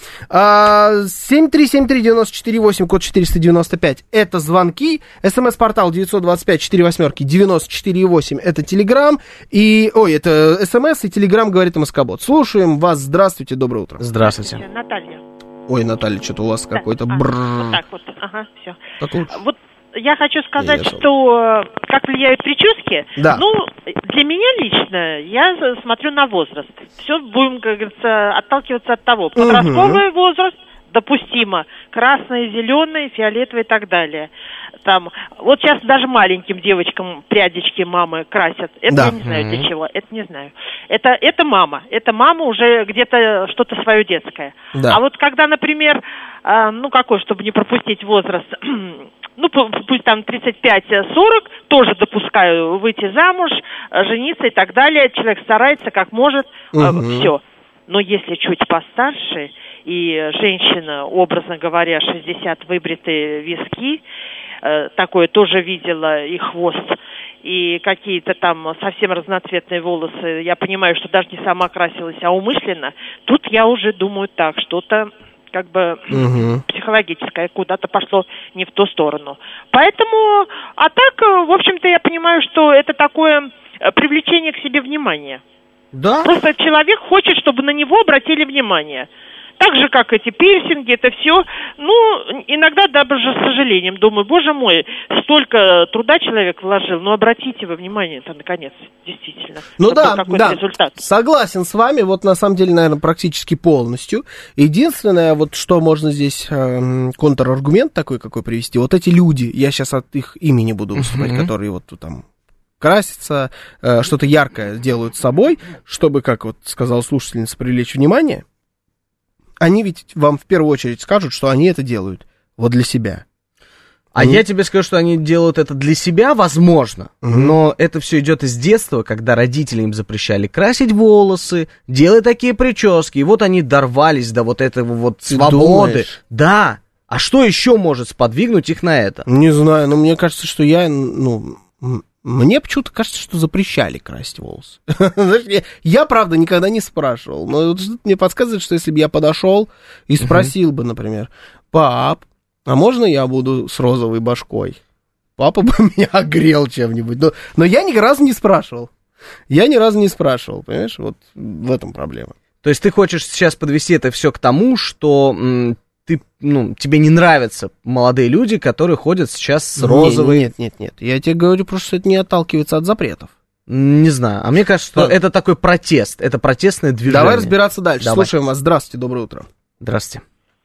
[SPEAKER 6] 7373948, код 495, это звонки. СМС-портал 925-48-94-8, это Телеграм. Это СМС и Телеграм, говорит МСК-бот. Слушаем вас. Здравствуйте, доброе утро.
[SPEAKER 2] Здравствуйте.
[SPEAKER 7] Наталья.
[SPEAKER 6] Ой, Наталья, что-то у вас какой-то
[SPEAKER 7] вот так вот, ага, все.
[SPEAKER 6] Так лучше.
[SPEAKER 7] Вот я хочу сказать, что как влияют прически.
[SPEAKER 6] Да.
[SPEAKER 7] Для меня лично, я смотрю на возраст. Все будем, как говорится, отталкиваться от того. Подростковый возраст допустимо. Красный, зеленый, фиолетовый и так далее. Там, вот сейчас даже маленьким девочкам прядечки мамы красят. Это я не знаю для чего, это не знаю. Это мама. Это мама уже где-то что-то свое детское.
[SPEAKER 6] Да.
[SPEAKER 7] А вот когда, например, чтобы не пропустить возраст, пусть там 35-40, тоже допускаю выйти замуж, жениться и так далее. Человек старается как может, все. Но если чуть постарше, и женщина, образно говоря, 60, выбритые виски, такое тоже видела, и хвост, и какие-то там совсем разноцветные волосы, я понимаю, что даже не сама красилась, а умышленно, тут я уже думаю так, что-то
[SPEAKER 8] как бы психологическое куда-то пошло не в ту сторону. Поэтому, а так, в общем-то, я понимаю, что это такое привлечение к себе внимания.
[SPEAKER 2] Да.
[SPEAKER 8] Просто человек хочет, чтобы на него обратили внимание. Так же, как эти пирсинги, это все, ну, иногда даже с сожалением думаю, боже мой, столько труда человек вложил, но обратите вы внимание-то, наконец, действительно.
[SPEAKER 6] Ну да,
[SPEAKER 8] результат.
[SPEAKER 6] Согласен с вами, вот на самом деле, наверное, практически полностью. Единственное, вот что можно здесь, контраргумент такой какой привести, вот эти люди, я сейчас от их имени буду выступать, которые вот там красятся, что-то яркое делают с собой, чтобы, как вот сказала слушательница, привлечь внимание. Они ведь вам в первую очередь скажут, что они это делают вот для себя.
[SPEAKER 2] А я тебе скажу, что они делают это для себя, возможно, но это все идет из детства, когда родители им запрещали красить волосы, делать такие прически, и вот они дорвались до вот этого вот свободы.
[SPEAKER 6] Думаешь?
[SPEAKER 2] Да. А что еще может сподвигнуть их на это?
[SPEAKER 6] Не знаю, но мне кажется, что мне почему-то кажется, что запрещали красить волосы. Я, правда, никогда не спрашивал. Но вот что-то мне подсказывает, что если бы я подошел и спросил бы, например, пап, а можно я буду с розовой башкой? Папа бы меня огрел чем-нибудь. Но я ни разу не спрашивал. Понимаешь? Вот в этом проблема.
[SPEAKER 2] То есть ты хочешь сейчас подвести это все к тому, что тебе не нравятся молодые люди, которые ходят сейчас с розовой...
[SPEAKER 6] Нет. Я тебе говорю просто, что это не отталкивается от запретов.
[SPEAKER 2] Не знаю. А мне кажется, что это такой протест. Это протестное движение.
[SPEAKER 6] Давай разбираться дальше.
[SPEAKER 2] Давай.
[SPEAKER 6] Слушаем вас. Здравствуйте, доброе утро.
[SPEAKER 2] Здравствуйте.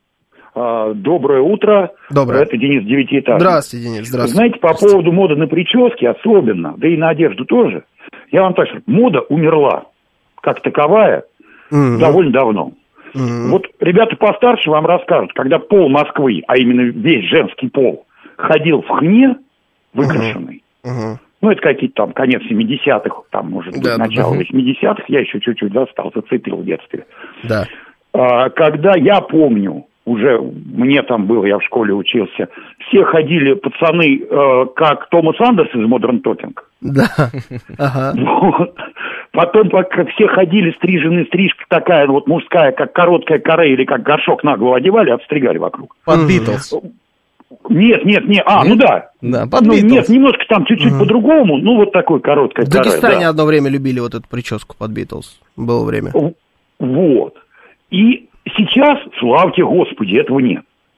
[SPEAKER 9] Доброе утро.
[SPEAKER 6] Доброе.
[SPEAKER 9] Это Денис, 9-этажный.
[SPEAKER 6] Здравствуйте, Денис. Здравствуйте.
[SPEAKER 9] Знаете, по поводу моды на прически особенно, да и на одежду тоже, я вам так скажу, мода умерла как таковая довольно давно. Вот ребята постарше вам расскажут, когда пол Москвы, а именно весь женский пол, ходил в хне выкрашенный, ну, это какие-то там конец 70-х, там, может быть, начало 80-х, я еще чуть-чуть застал, зацепил в детстве.
[SPEAKER 6] Да.
[SPEAKER 9] Когда я помню, уже мне там было, я в школе учился, все ходили, пацаны, как Томас Андерс из Modern Talking.
[SPEAKER 6] Да. Ага.
[SPEAKER 9] Вот. Потом, как все ходили стрижены, стрижка такая вот мужская, как короткая коре или как горшок на голову одевали, отстригали вокруг.
[SPEAKER 2] Под Битлз.
[SPEAKER 9] Нет. Ну да.
[SPEAKER 2] Да, под Битлз.
[SPEAKER 9] Нет, немножко там чуть-чуть по-другому, ну вот такой короткая коре.
[SPEAKER 6] В Дагестане одно время любили вот эту прическу под Битлз. Было время.
[SPEAKER 9] Вот. И сейчас, славьте Господи, этого нет.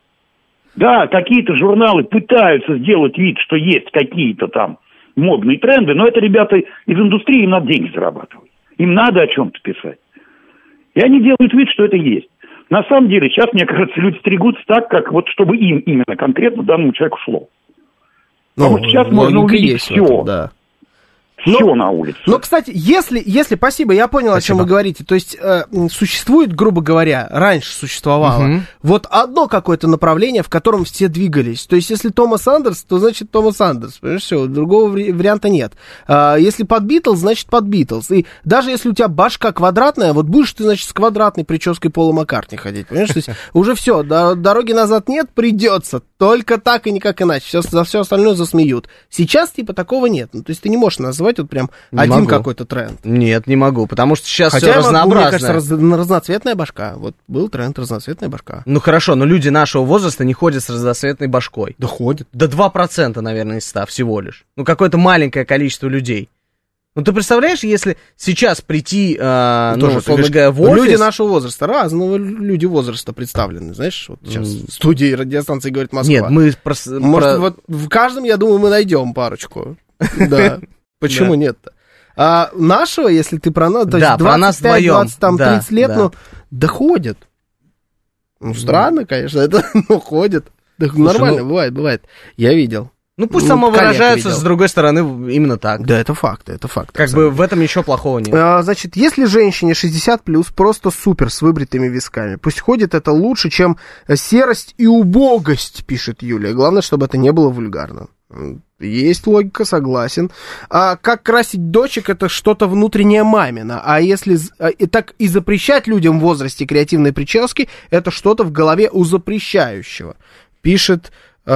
[SPEAKER 9] Да, какие-то журналы пытаются сделать вид, что есть какие-то там модные тренды, но это ребята из индустрии, им надо деньги зарабатывать. Им надо о чем-то писать. И они делают вид, что это есть. На самом деле, сейчас, мне кажется, люди стригутся так, как вот чтобы им именно конкретно данному человеку шло. Потому что сейчас можно увидеть все.
[SPEAKER 6] Да.
[SPEAKER 9] Все на улице.
[SPEAKER 6] Но, кстати, если, спасибо, я понял, о чем вы говорите. То есть, существует, грубо говоря, раньше существовало вот одно какое-то направление, в котором все двигались. То есть, если Томас Андерс, то значит Томас Андерс. Понимаешь, все, другого варианта нет. Если под Битлз, значит под Битлз. И даже если у тебя башка квадратная, вот будешь ты, значит, с квадратной прической Пола Маккартни ходить. Понимаешь, то есть, уже все, дороги назад нет, придется. Только так и никак иначе. Сейчас за все остальное засмеют. Сейчас, типа, такого нет. Ну, то есть, ты не можешь назвать вот прям один какой-то тренд.
[SPEAKER 2] Нет, не могу, потому что сейчас все разнообразно.
[SPEAKER 6] Мне кажется, разноцветная башка. Вот был тренд разноцветная башка.
[SPEAKER 2] Ну хорошо, но люди нашего возраста не ходят с разноцветной башкой.
[SPEAKER 6] Да ходят.
[SPEAKER 2] До 2%, наверное, из 100 всего лишь. Ну какое-то маленькое количество людей. Ну ты представляешь, если сейчас прийти, условно говоря, в офис...
[SPEAKER 6] Люди нашего возраста, разного люди возраста представлены, знаешь, вот сейчас в студии радиостанции «Говорит Москва».
[SPEAKER 2] Нет, мы...
[SPEAKER 6] Может, вот в каждом, я думаю, мы найдем парочку. Да. Почему нет-то? А нашего, если ты про нас, то есть 25, 20, там, 30 лет, ну, да ходят. Ну, странно, конечно, это, ну, ходят. Да, нормально, бывает. Я видел.
[SPEAKER 2] Ну, пусть самовыражаются, с другой стороны, именно так.
[SPEAKER 6] Да, это факт.
[SPEAKER 2] Как бы в этом ничего плохого нет.
[SPEAKER 6] Значит, если женщине 60+, просто супер, с выбритыми висками, пусть ходит, это лучше, чем серость и убогость, пишет Юлия. Главное, чтобы это не было вульгарно. Есть логика, согласен. А как красить дочек, это что-то внутреннее мамино. А если так и запрещать людям в возрасте креативной прически, это что-то в голове у запрещающего, пишет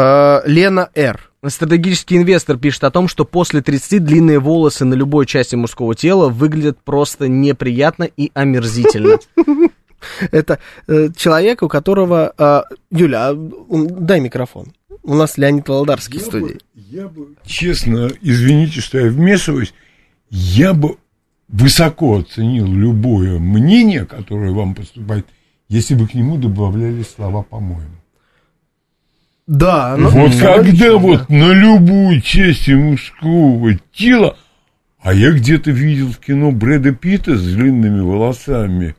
[SPEAKER 6] Лена Р.
[SPEAKER 2] Стратегический инвестор пишет о том, что после 30 длинные волосы на любой части мужского тела выглядят просто неприятно и омерзительно.
[SPEAKER 6] Это человек, у которого... Юля, дай микрофон. У нас Леонид Володарский в студии.
[SPEAKER 10] Я бы, честно, извините, что я вмешиваюсь, я бы высоко оценил любое мнение, которое вам поступает, если бы к нему добавляли слова «по-моему».
[SPEAKER 6] Да.
[SPEAKER 10] Вот когда вот на любую часть мужского тела, а я где-то видел в кино Брэда Питта с длинными волосами.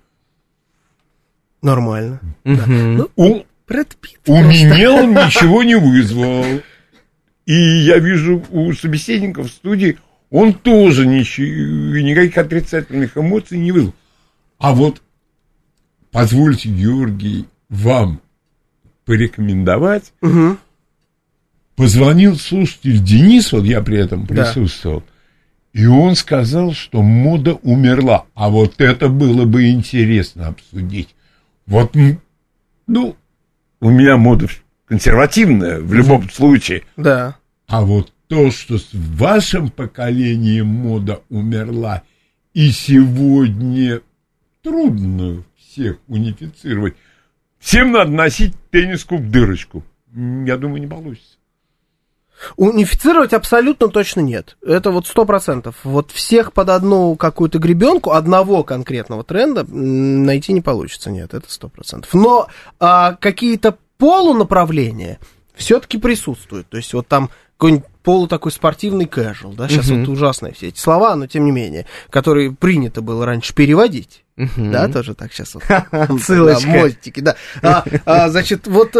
[SPEAKER 6] Нормально.
[SPEAKER 10] Да.
[SPEAKER 6] Ну, Брэд Питт
[SPEAKER 10] у меня он ничего не вызвал. И я вижу у собеседников в студии, он тоже никаких отрицательных эмоций не вызвал. А вот позвольте, Георгий, вам порекомендовать.
[SPEAKER 6] Угу.
[SPEAKER 10] Позвонил слушатель Денис, вот я при этом присутствовал, и он сказал, что мода умерла. А вот это было бы интересно обсудить. Вот, ну, у меня мода консервативная в любом случае.
[SPEAKER 6] Да.
[SPEAKER 10] А вот то, что с вашим поколением мода умерла, и сегодня трудно всех унифицировать. Всем надо носить тенниску в дырочку. Я думаю, не получится.
[SPEAKER 6] Унифицировать абсолютно точно нет. Это вот 100%. Вот всех под одну какую-то гребенку, одного конкретного тренда найти не получится. Нет, это 100%. Но какие-то полунаправления все-таки присутствуют. То есть вот там какой-нибудь такой спортивный casual, да, сейчас вот ужасные все эти слова, но тем не менее, которые принято было раньше переводить. Да, тоже так сейчас вот.
[SPEAKER 2] Ссылочка.
[SPEAKER 6] Мостики, да. Значит, вот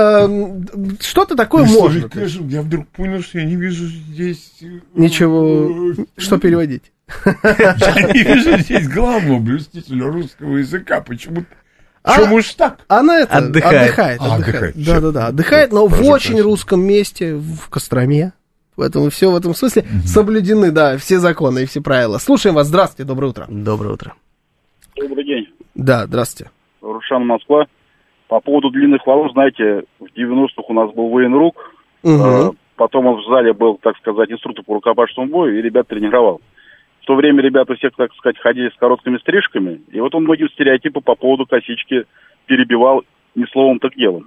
[SPEAKER 6] что-то такое можно.
[SPEAKER 10] Я вдруг понял, что я не вижу здесь...
[SPEAKER 6] Ничего. Что переводить?
[SPEAKER 10] Я не вижу здесь главного блюстителя русского языка. Почему? Почему ж так?
[SPEAKER 6] Она это
[SPEAKER 10] отдыхает.
[SPEAKER 6] Да. Отдыхает, но в очень русском месте, в Костроме. Поэтому все в этом смысле соблюдены, да, все законы и все правила. Слушаем вас. Здравствуйте, доброе утро.
[SPEAKER 2] Доброе утро.
[SPEAKER 11] Добрый день.
[SPEAKER 6] Да, здравствуйте.
[SPEAKER 11] Рушан, Москва. По поводу длинных волос, знаете, в 90-х у нас был военрук, потом он в зале был, так сказать, инструктор по рукопашному бою, и ребят тренировал. В то время ребята все, так сказать, ходили с короткими стрижками, и вот он многие стереотипы по поводу косички перебивал не словом, так делом.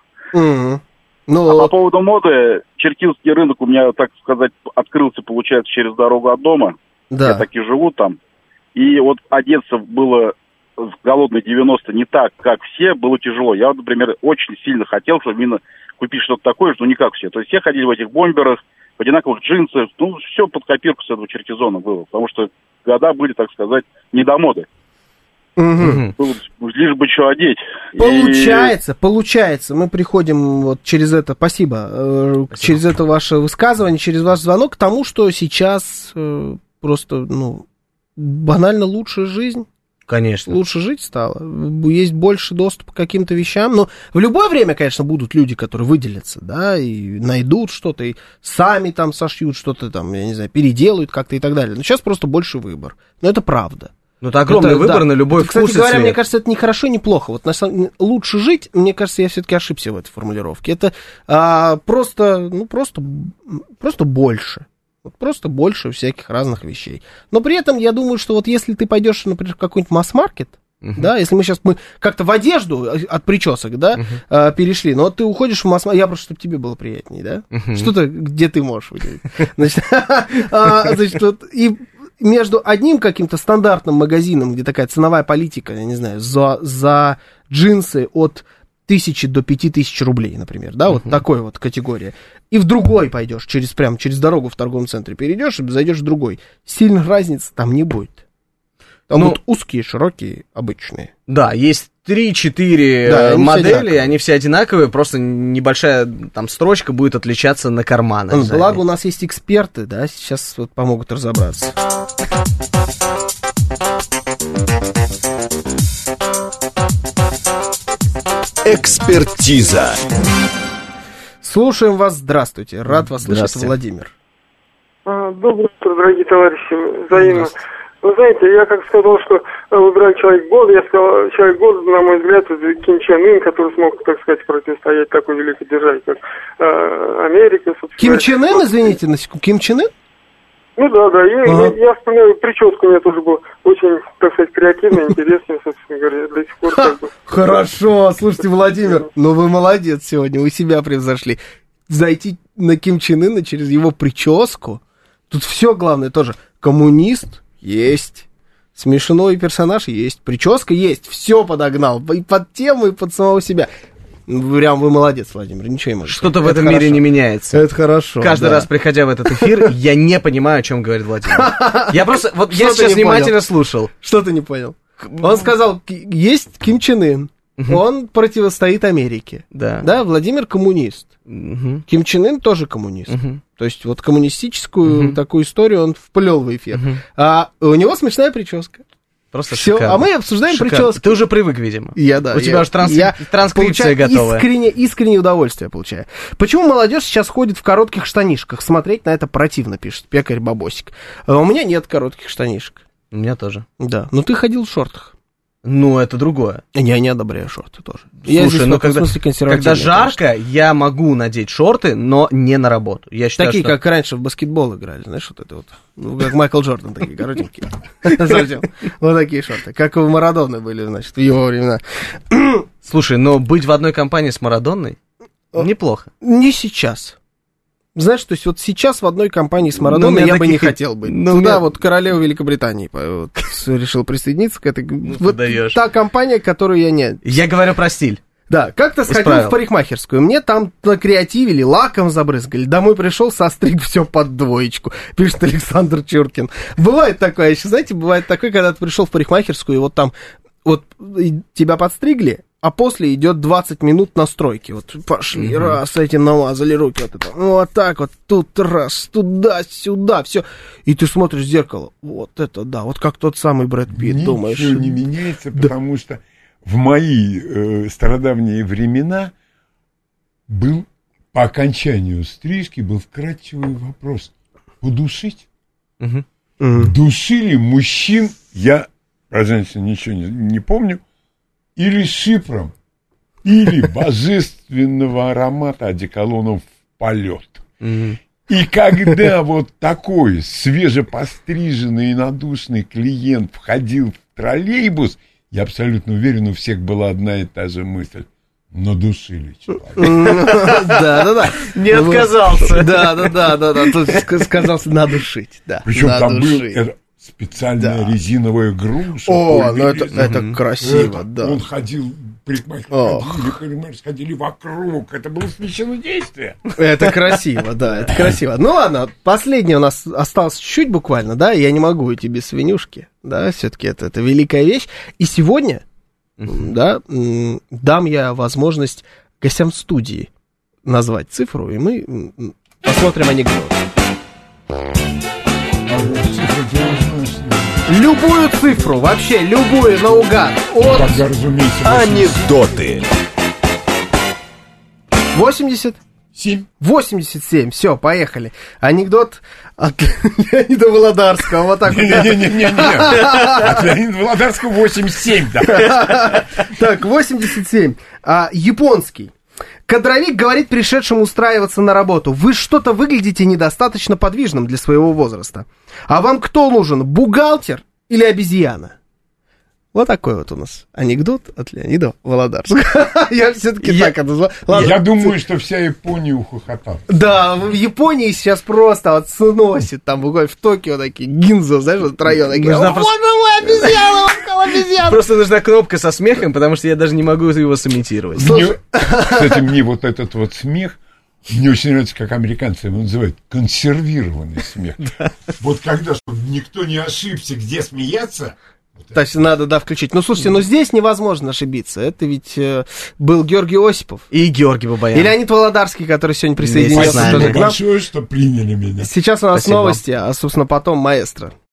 [SPEAKER 11] А по поводу моды, черкизский рынок у меня, так сказать, открылся, получается, через дорогу от дома.
[SPEAKER 6] Да.
[SPEAKER 11] Я так и живу там. И вот одеться было в голодные 90 не так, как все, было тяжело. Я, например, очень сильно хотел, чтобы именно купить что-то такое, что не как все. То есть все ходили в этих бомберах, в одинаковых джинсах. Ну, все под копирку с этого черкизона было. Потому что года были, так сказать, не до моды. Лишь бы что одеть.
[SPEAKER 6] Получается. Мы приходим вот через это, спасибо, через это ваше высказывание, через ваш звонок к тому, что сейчас просто, банально лучшая жизнь.
[SPEAKER 2] Конечно.
[SPEAKER 6] Лучше жить стало. Есть больше доступа к каким-то вещам. Но в любое время, конечно, будут люди, которые выделятся, да, и найдут что-то, и сами там сошьют что-то там, я не знаю, переделают как-то и так далее. Но сейчас просто больше выбор. Но это правда.
[SPEAKER 2] Ну, это огромный выбор на любой вкус.
[SPEAKER 6] Кстати говоря, мне кажется, это не хорошо, не плохо. Вот лучше жить, мне кажется, я все-таки ошибся в этой формулировке. Это просто больше. Вот просто больше всяких разных вещей. Но при этом я думаю, что вот если ты пойдешь, например, в какой-нибудь масс-маркет, да, если мы как-то в одежду от причесок, да, перешли, но вот ты уходишь в масс-маркет, я просто, чтобы тебе было приятнее, да, что-то, где ты можешь выделить. Значит, вот, и между одним каким-то стандартным магазином, где такая ценовая политика, я не знаю, за джинсы от 1000 до 5000 рублей, например, да, вот такой вот категория. И в другой пойдешь, прямо через дорогу в торговом центре перейдешь и зайдешь в другой. Сильных разниц там не будет. Там будут узкие, широкие, обычные.
[SPEAKER 2] Да, есть 3-4 модели, они все одинаковые, просто небольшая там строчка будет отличаться на карманах.
[SPEAKER 6] Благо у нас есть эксперты, да, сейчас вот помогут разобраться.
[SPEAKER 1] Экспертиза.
[SPEAKER 6] Слушаем вас, здравствуйте. Рад вас слышать, Владимир.
[SPEAKER 12] Доброе утро, дорогие товарищи. Взаимно. Вы знаете, я как сказал, что выбирать человек года, я сказал, человек года, на мой взгляд, это Ким Чен Ын, который смог, так сказать, противостоять такой великой державе, как Америка.
[SPEAKER 6] Ким Чен Ын, извините, на секунду, Ким Чен Ын?
[SPEAKER 12] Ну да, я вспоминаю, прическа у меня тоже была очень, так сказать, креативная, интересная, собственно говоря, до сих пор как бы.
[SPEAKER 6] Хорошо, слушайте, Владимир, ну вы молодец сегодня, вы себя превзошли. Зайти на Ким Чен Ына через его прическу, тут все главное тоже. Коммунист есть, смешной персонаж есть, прическа есть, все подогнал, и под тему, и под самого себя. Прям вы молодец, Владимир, ничего не можете.
[SPEAKER 2] Что-то в этом мире не меняется.
[SPEAKER 6] Это хорошо.
[SPEAKER 2] Каждый раз, приходя в этот эфир, я не понимаю, о чем говорит Владимир. Я просто, вот я сейчас внимательно слушал.
[SPEAKER 6] Что ты не понял? Он сказал, есть Ким Чен Ын, он противостоит Америке. Да, Владимир коммунист. Ким Чен Ын тоже коммунист. То есть вот коммунистическую такую историю он вплел в эфир. А у него смешная прическа.
[SPEAKER 2] Просто
[SPEAKER 6] все,
[SPEAKER 2] шикарно.
[SPEAKER 6] А мы обсуждаем прически.
[SPEAKER 2] Ты уже привык, видимо.
[SPEAKER 6] У тебя уже
[SPEAKER 2] транскрипция готовая.
[SPEAKER 6] Искреннее удовольствие получаю. Почему молодежь сейчас ходит в коротких штанишках? Смотреть на это противно, пишет пекарь Бабосик. У меня нет коротких штанишек.
[SPEAKER 2] У меня тоже.
[SPEAKER 6] Да, но ты ходил в шортах.
[SPEAKER 2] Ну, это другое.
[SPEAKER 6] Я не одобряю шорты тоже.
[SPEAKER 2] Слушай, ну когда жарко, я могу надеть шорты, но не на работу. Я считаю,
[SPEAKER 6] такие, как раньше в баскетбол играли, знаешь, вот это вот. Ну, как Майкл Джордан, такие коротенькие. Вот такие шорты. Как у Марадоны были, значит, в его времена.
[SPEAKER 2] Слушай, но быть в одной компании с Марадонной неплохо.
[SPEAKER 6] Не сейчас. Знаешь, то есть вот сейчас в одной компании с Марадоной я бы не хотел быть. Туда вот королева Великобритании решил присоединиться к этой... Вот та компания, которую я не...
[SPEAKER 2] Я говорю про стиль.
[SPEAKER 6] Да, как-то сходил в парикмахерскую, мне там накреативили, лаком забрызгали, домой пришел, состриг все под двоечку, пишет Александр Чуркин. Бывает такое, еще, знаете, бывает такое, когда ты пришел в парикмахерскую, и вот там, вот тебя подстригли, а после идет 20 минут настройки. Вот пошли, раз, этим намазали руки, вот это, вот так вот, тут раз, туда-сюда, все. И ты смотришь в зеркало, вот это да, вот как тот самый Брэд Питт, думаешь.
[SPEAKER 10] Ничего не меняется, потому что в мои стародавние времена был, по окончанию стрижки, был вкратчивый вопрос. Удушить? Душили мужчин, я про женщин ничего не помню, или шипром, или божественного аромата одеколоном в полет. И когда вот такой свежепостриженный и надушный клиент входил в троллейбус, я абсолютно уверен, у всех была одна и та же мысль. Надушили человека.
[SPEAKER 6] Да.
[SPEAKER 2] Не отказался.
[SPEAKER 6] Да. Тут сказался надушить.
[SPEAKER 10] Причем там был специальная резиновая груша.
[SPEAKER 6] О, ну это красиво, да.
[SPEAKER 10] Он ходил, парикмахеры ходили вокруг. Это было смещенное действие.
[SPEAKER 6] Это красиво, да, это красиво. Ну ладно, последнее у нас осталось чуть-чуть буквально, да, я не могу уйти без свинюшки, да, все-таки это великая вещь. И сегодня, да, дам я возможность гостям студии назвать цифру, и мы посмотрим анекдот. Любую цифру, вообще любую, наугад. От
[SPEAKER 1] анекдоты.
[SPEAKER 6] 80?
[SPEAKER 10] 7.
[SPEAKER 6] 87, все, поехали. Анекдот от Леонида Володарского, вот так вот.
[SPEAKER 10] Не-не-не, от Леонида Володарского 87, да.
[SPEAKER 6] Так, 87. Японский. Кадровик говорит пришедшему устраиваться на работу: вы что-то выглядите недостаточно подвижным для своего возраста. А вам кто нужен, бухгалтер или обезьяна? Вот такой вот у нас анекдот от Леонида Володарского. Я все-таки так это назвал.
[SPEAKER 10] Я думаю, что вся Япония ухохотала.
[SPEAKER 6] Да, в Японии сейчас просто вот сносит, там буквально в Токио такие, Гинзо, знаешь, вот район такие. Вот мы обезьяна.
[SPEAKER 2] Просто нужна кнопка со смехом, потому что я даже не могу его сымитировать.
[SPEAKER 10] Кстати, мне вот этот вот смех, мне очень нравится, как американцы его называют, консервированный смех. Вот когда, чтобы никто не ошибся, где смеяться.
[SPEAKER 6] То есть надо, да, включить. Ну, слушайте, но здесь невозможно ошибиться. Это ведь был Георгий Осипов.
[SPEAKER 2] И Георгий Бабаян.
[SPEAKER 6] И Леонид Володарский, который сегодня присоединился.
[SPEAKER 10] Спасибо большое, что приняли меня.
[SPEAKER 6] Сейчас у нас новости, а, собственно, потом маэстро.